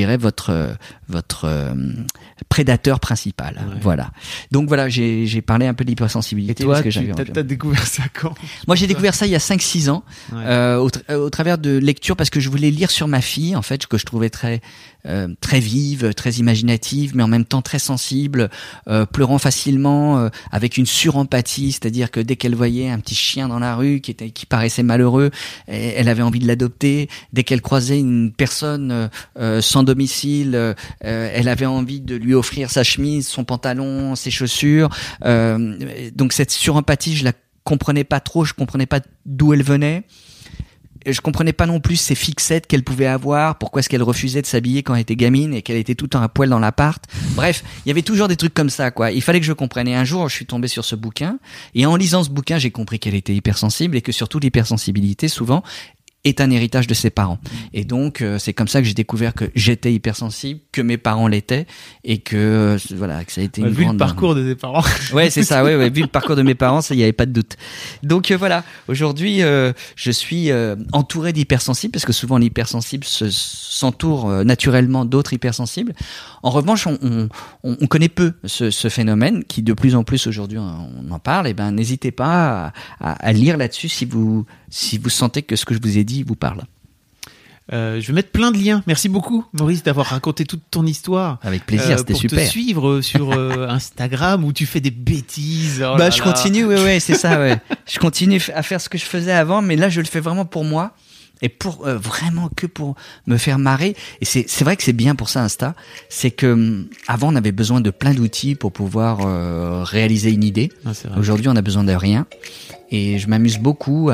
prédateur principal. Ouais. Voilà. Donc voilà, j'ai parlé un peu de l'hypersensibilité. Et toi, parce que t'as découvert ça quand? Moi, j'ai découvert ça il y a 5-6 ans, ouais. Au travers de lectures, parce que je voulais lire sur ma fille, en fait, que je trouvais très vive, très imaginative, mais en même temps très sensible, pleurant facilement, avec une surempathie, c'est-à-dire que dès qu'elle voyait un petit chien dans la rue qui paraissait malheureux, elle avait envie de l'adopter. Dès qu'elle croisait une personne sans domicile, elle avait envie de lui offrir sa chemise, son pantalon, ses chaussures. Donc cette surempathie, je la comprenais pas trop, je comprenais pas d'où elle venait. Je comprenais pas non plus ces fixettes qu'elle pouvait avoir, pourquoi est-ce qu'elle refusait de s'habiller quand elle était gamine et qu'elle était tout le temps à poil dans l'appart. Bref, il y avait toujours des trucs comme ça, quoi. Il fallait que je comprenne. Et un jour, je suis tombé sur ce bouquin et en lisant ce bouquin, j'ai compris qu'elle était hypersensible et que surtout l'hypersensibilité, souvent, est un héritage de ses parents. Et donc c'est comme ça que j'ai découvert que j'étais hypersensible, que mes parents l'étaient, et que voilà, que ça a été une vu grande... le parcours de tes parents. Ouais, c'est ça. Ouais, vu le parcours de mes parents, ça, il y avait pas de doute. Donc voilà, aujourd'hui, je suis entouré d'hypersensibles, parce que souvent l'hypersensible s'entoure naturellement d'autres hypersensibles. En revanche, on connaît peu ce phénomène, qui de plus en plus aujourd'hui on en parle. Et ben, n'hésitez pas à lire là-dessus si vous sentez que ce que je vous ai dit vous parle. Je vais mettre plein de liens. Merci beaucoup, Maurice, d'avoir raconté toute ton histoire. Avec plaisir, c'était super. Pour te suivre sur Instagram où tu fais des bêtises. Oh je continue, ouais, c'est ça, ouais. Je continue à faire ce que je faisais avant, mais là, je le fais vraiment pour moi. Et pour vraiment que pour me faire marrer. Et c'est vrai que c'est bien pour ça Insta, c'est que avant on avait besoin de plein d'outils pour pouvoir réaliser une idée. Aujourd'hui on a besoin de rien. Et je m'amuse beaucoup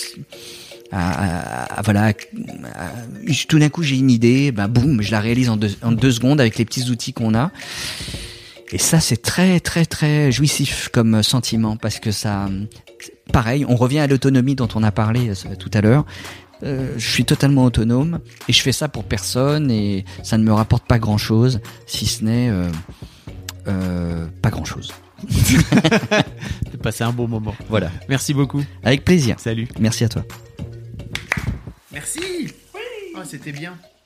tout d'un coup j'ai une idée, boum, je la réalise en 2 secondes avec les petits outils qu'on a. Et ça c'est très très très jouissif comme sentiment, parce que ça, pareil, on revient à l'autonomie dont on a parlé tout à l'heure. Je suis totalement autonome et je fais ça pour personne, et ça ne me rapporte pas grand chose, si ce n'est pas grand chose. J'ai passé un bon moment. Voilà. Merci beaucoup. Avec plaisir. Salut. Merci à toi. Merci. Oui. Oh, c'était bien.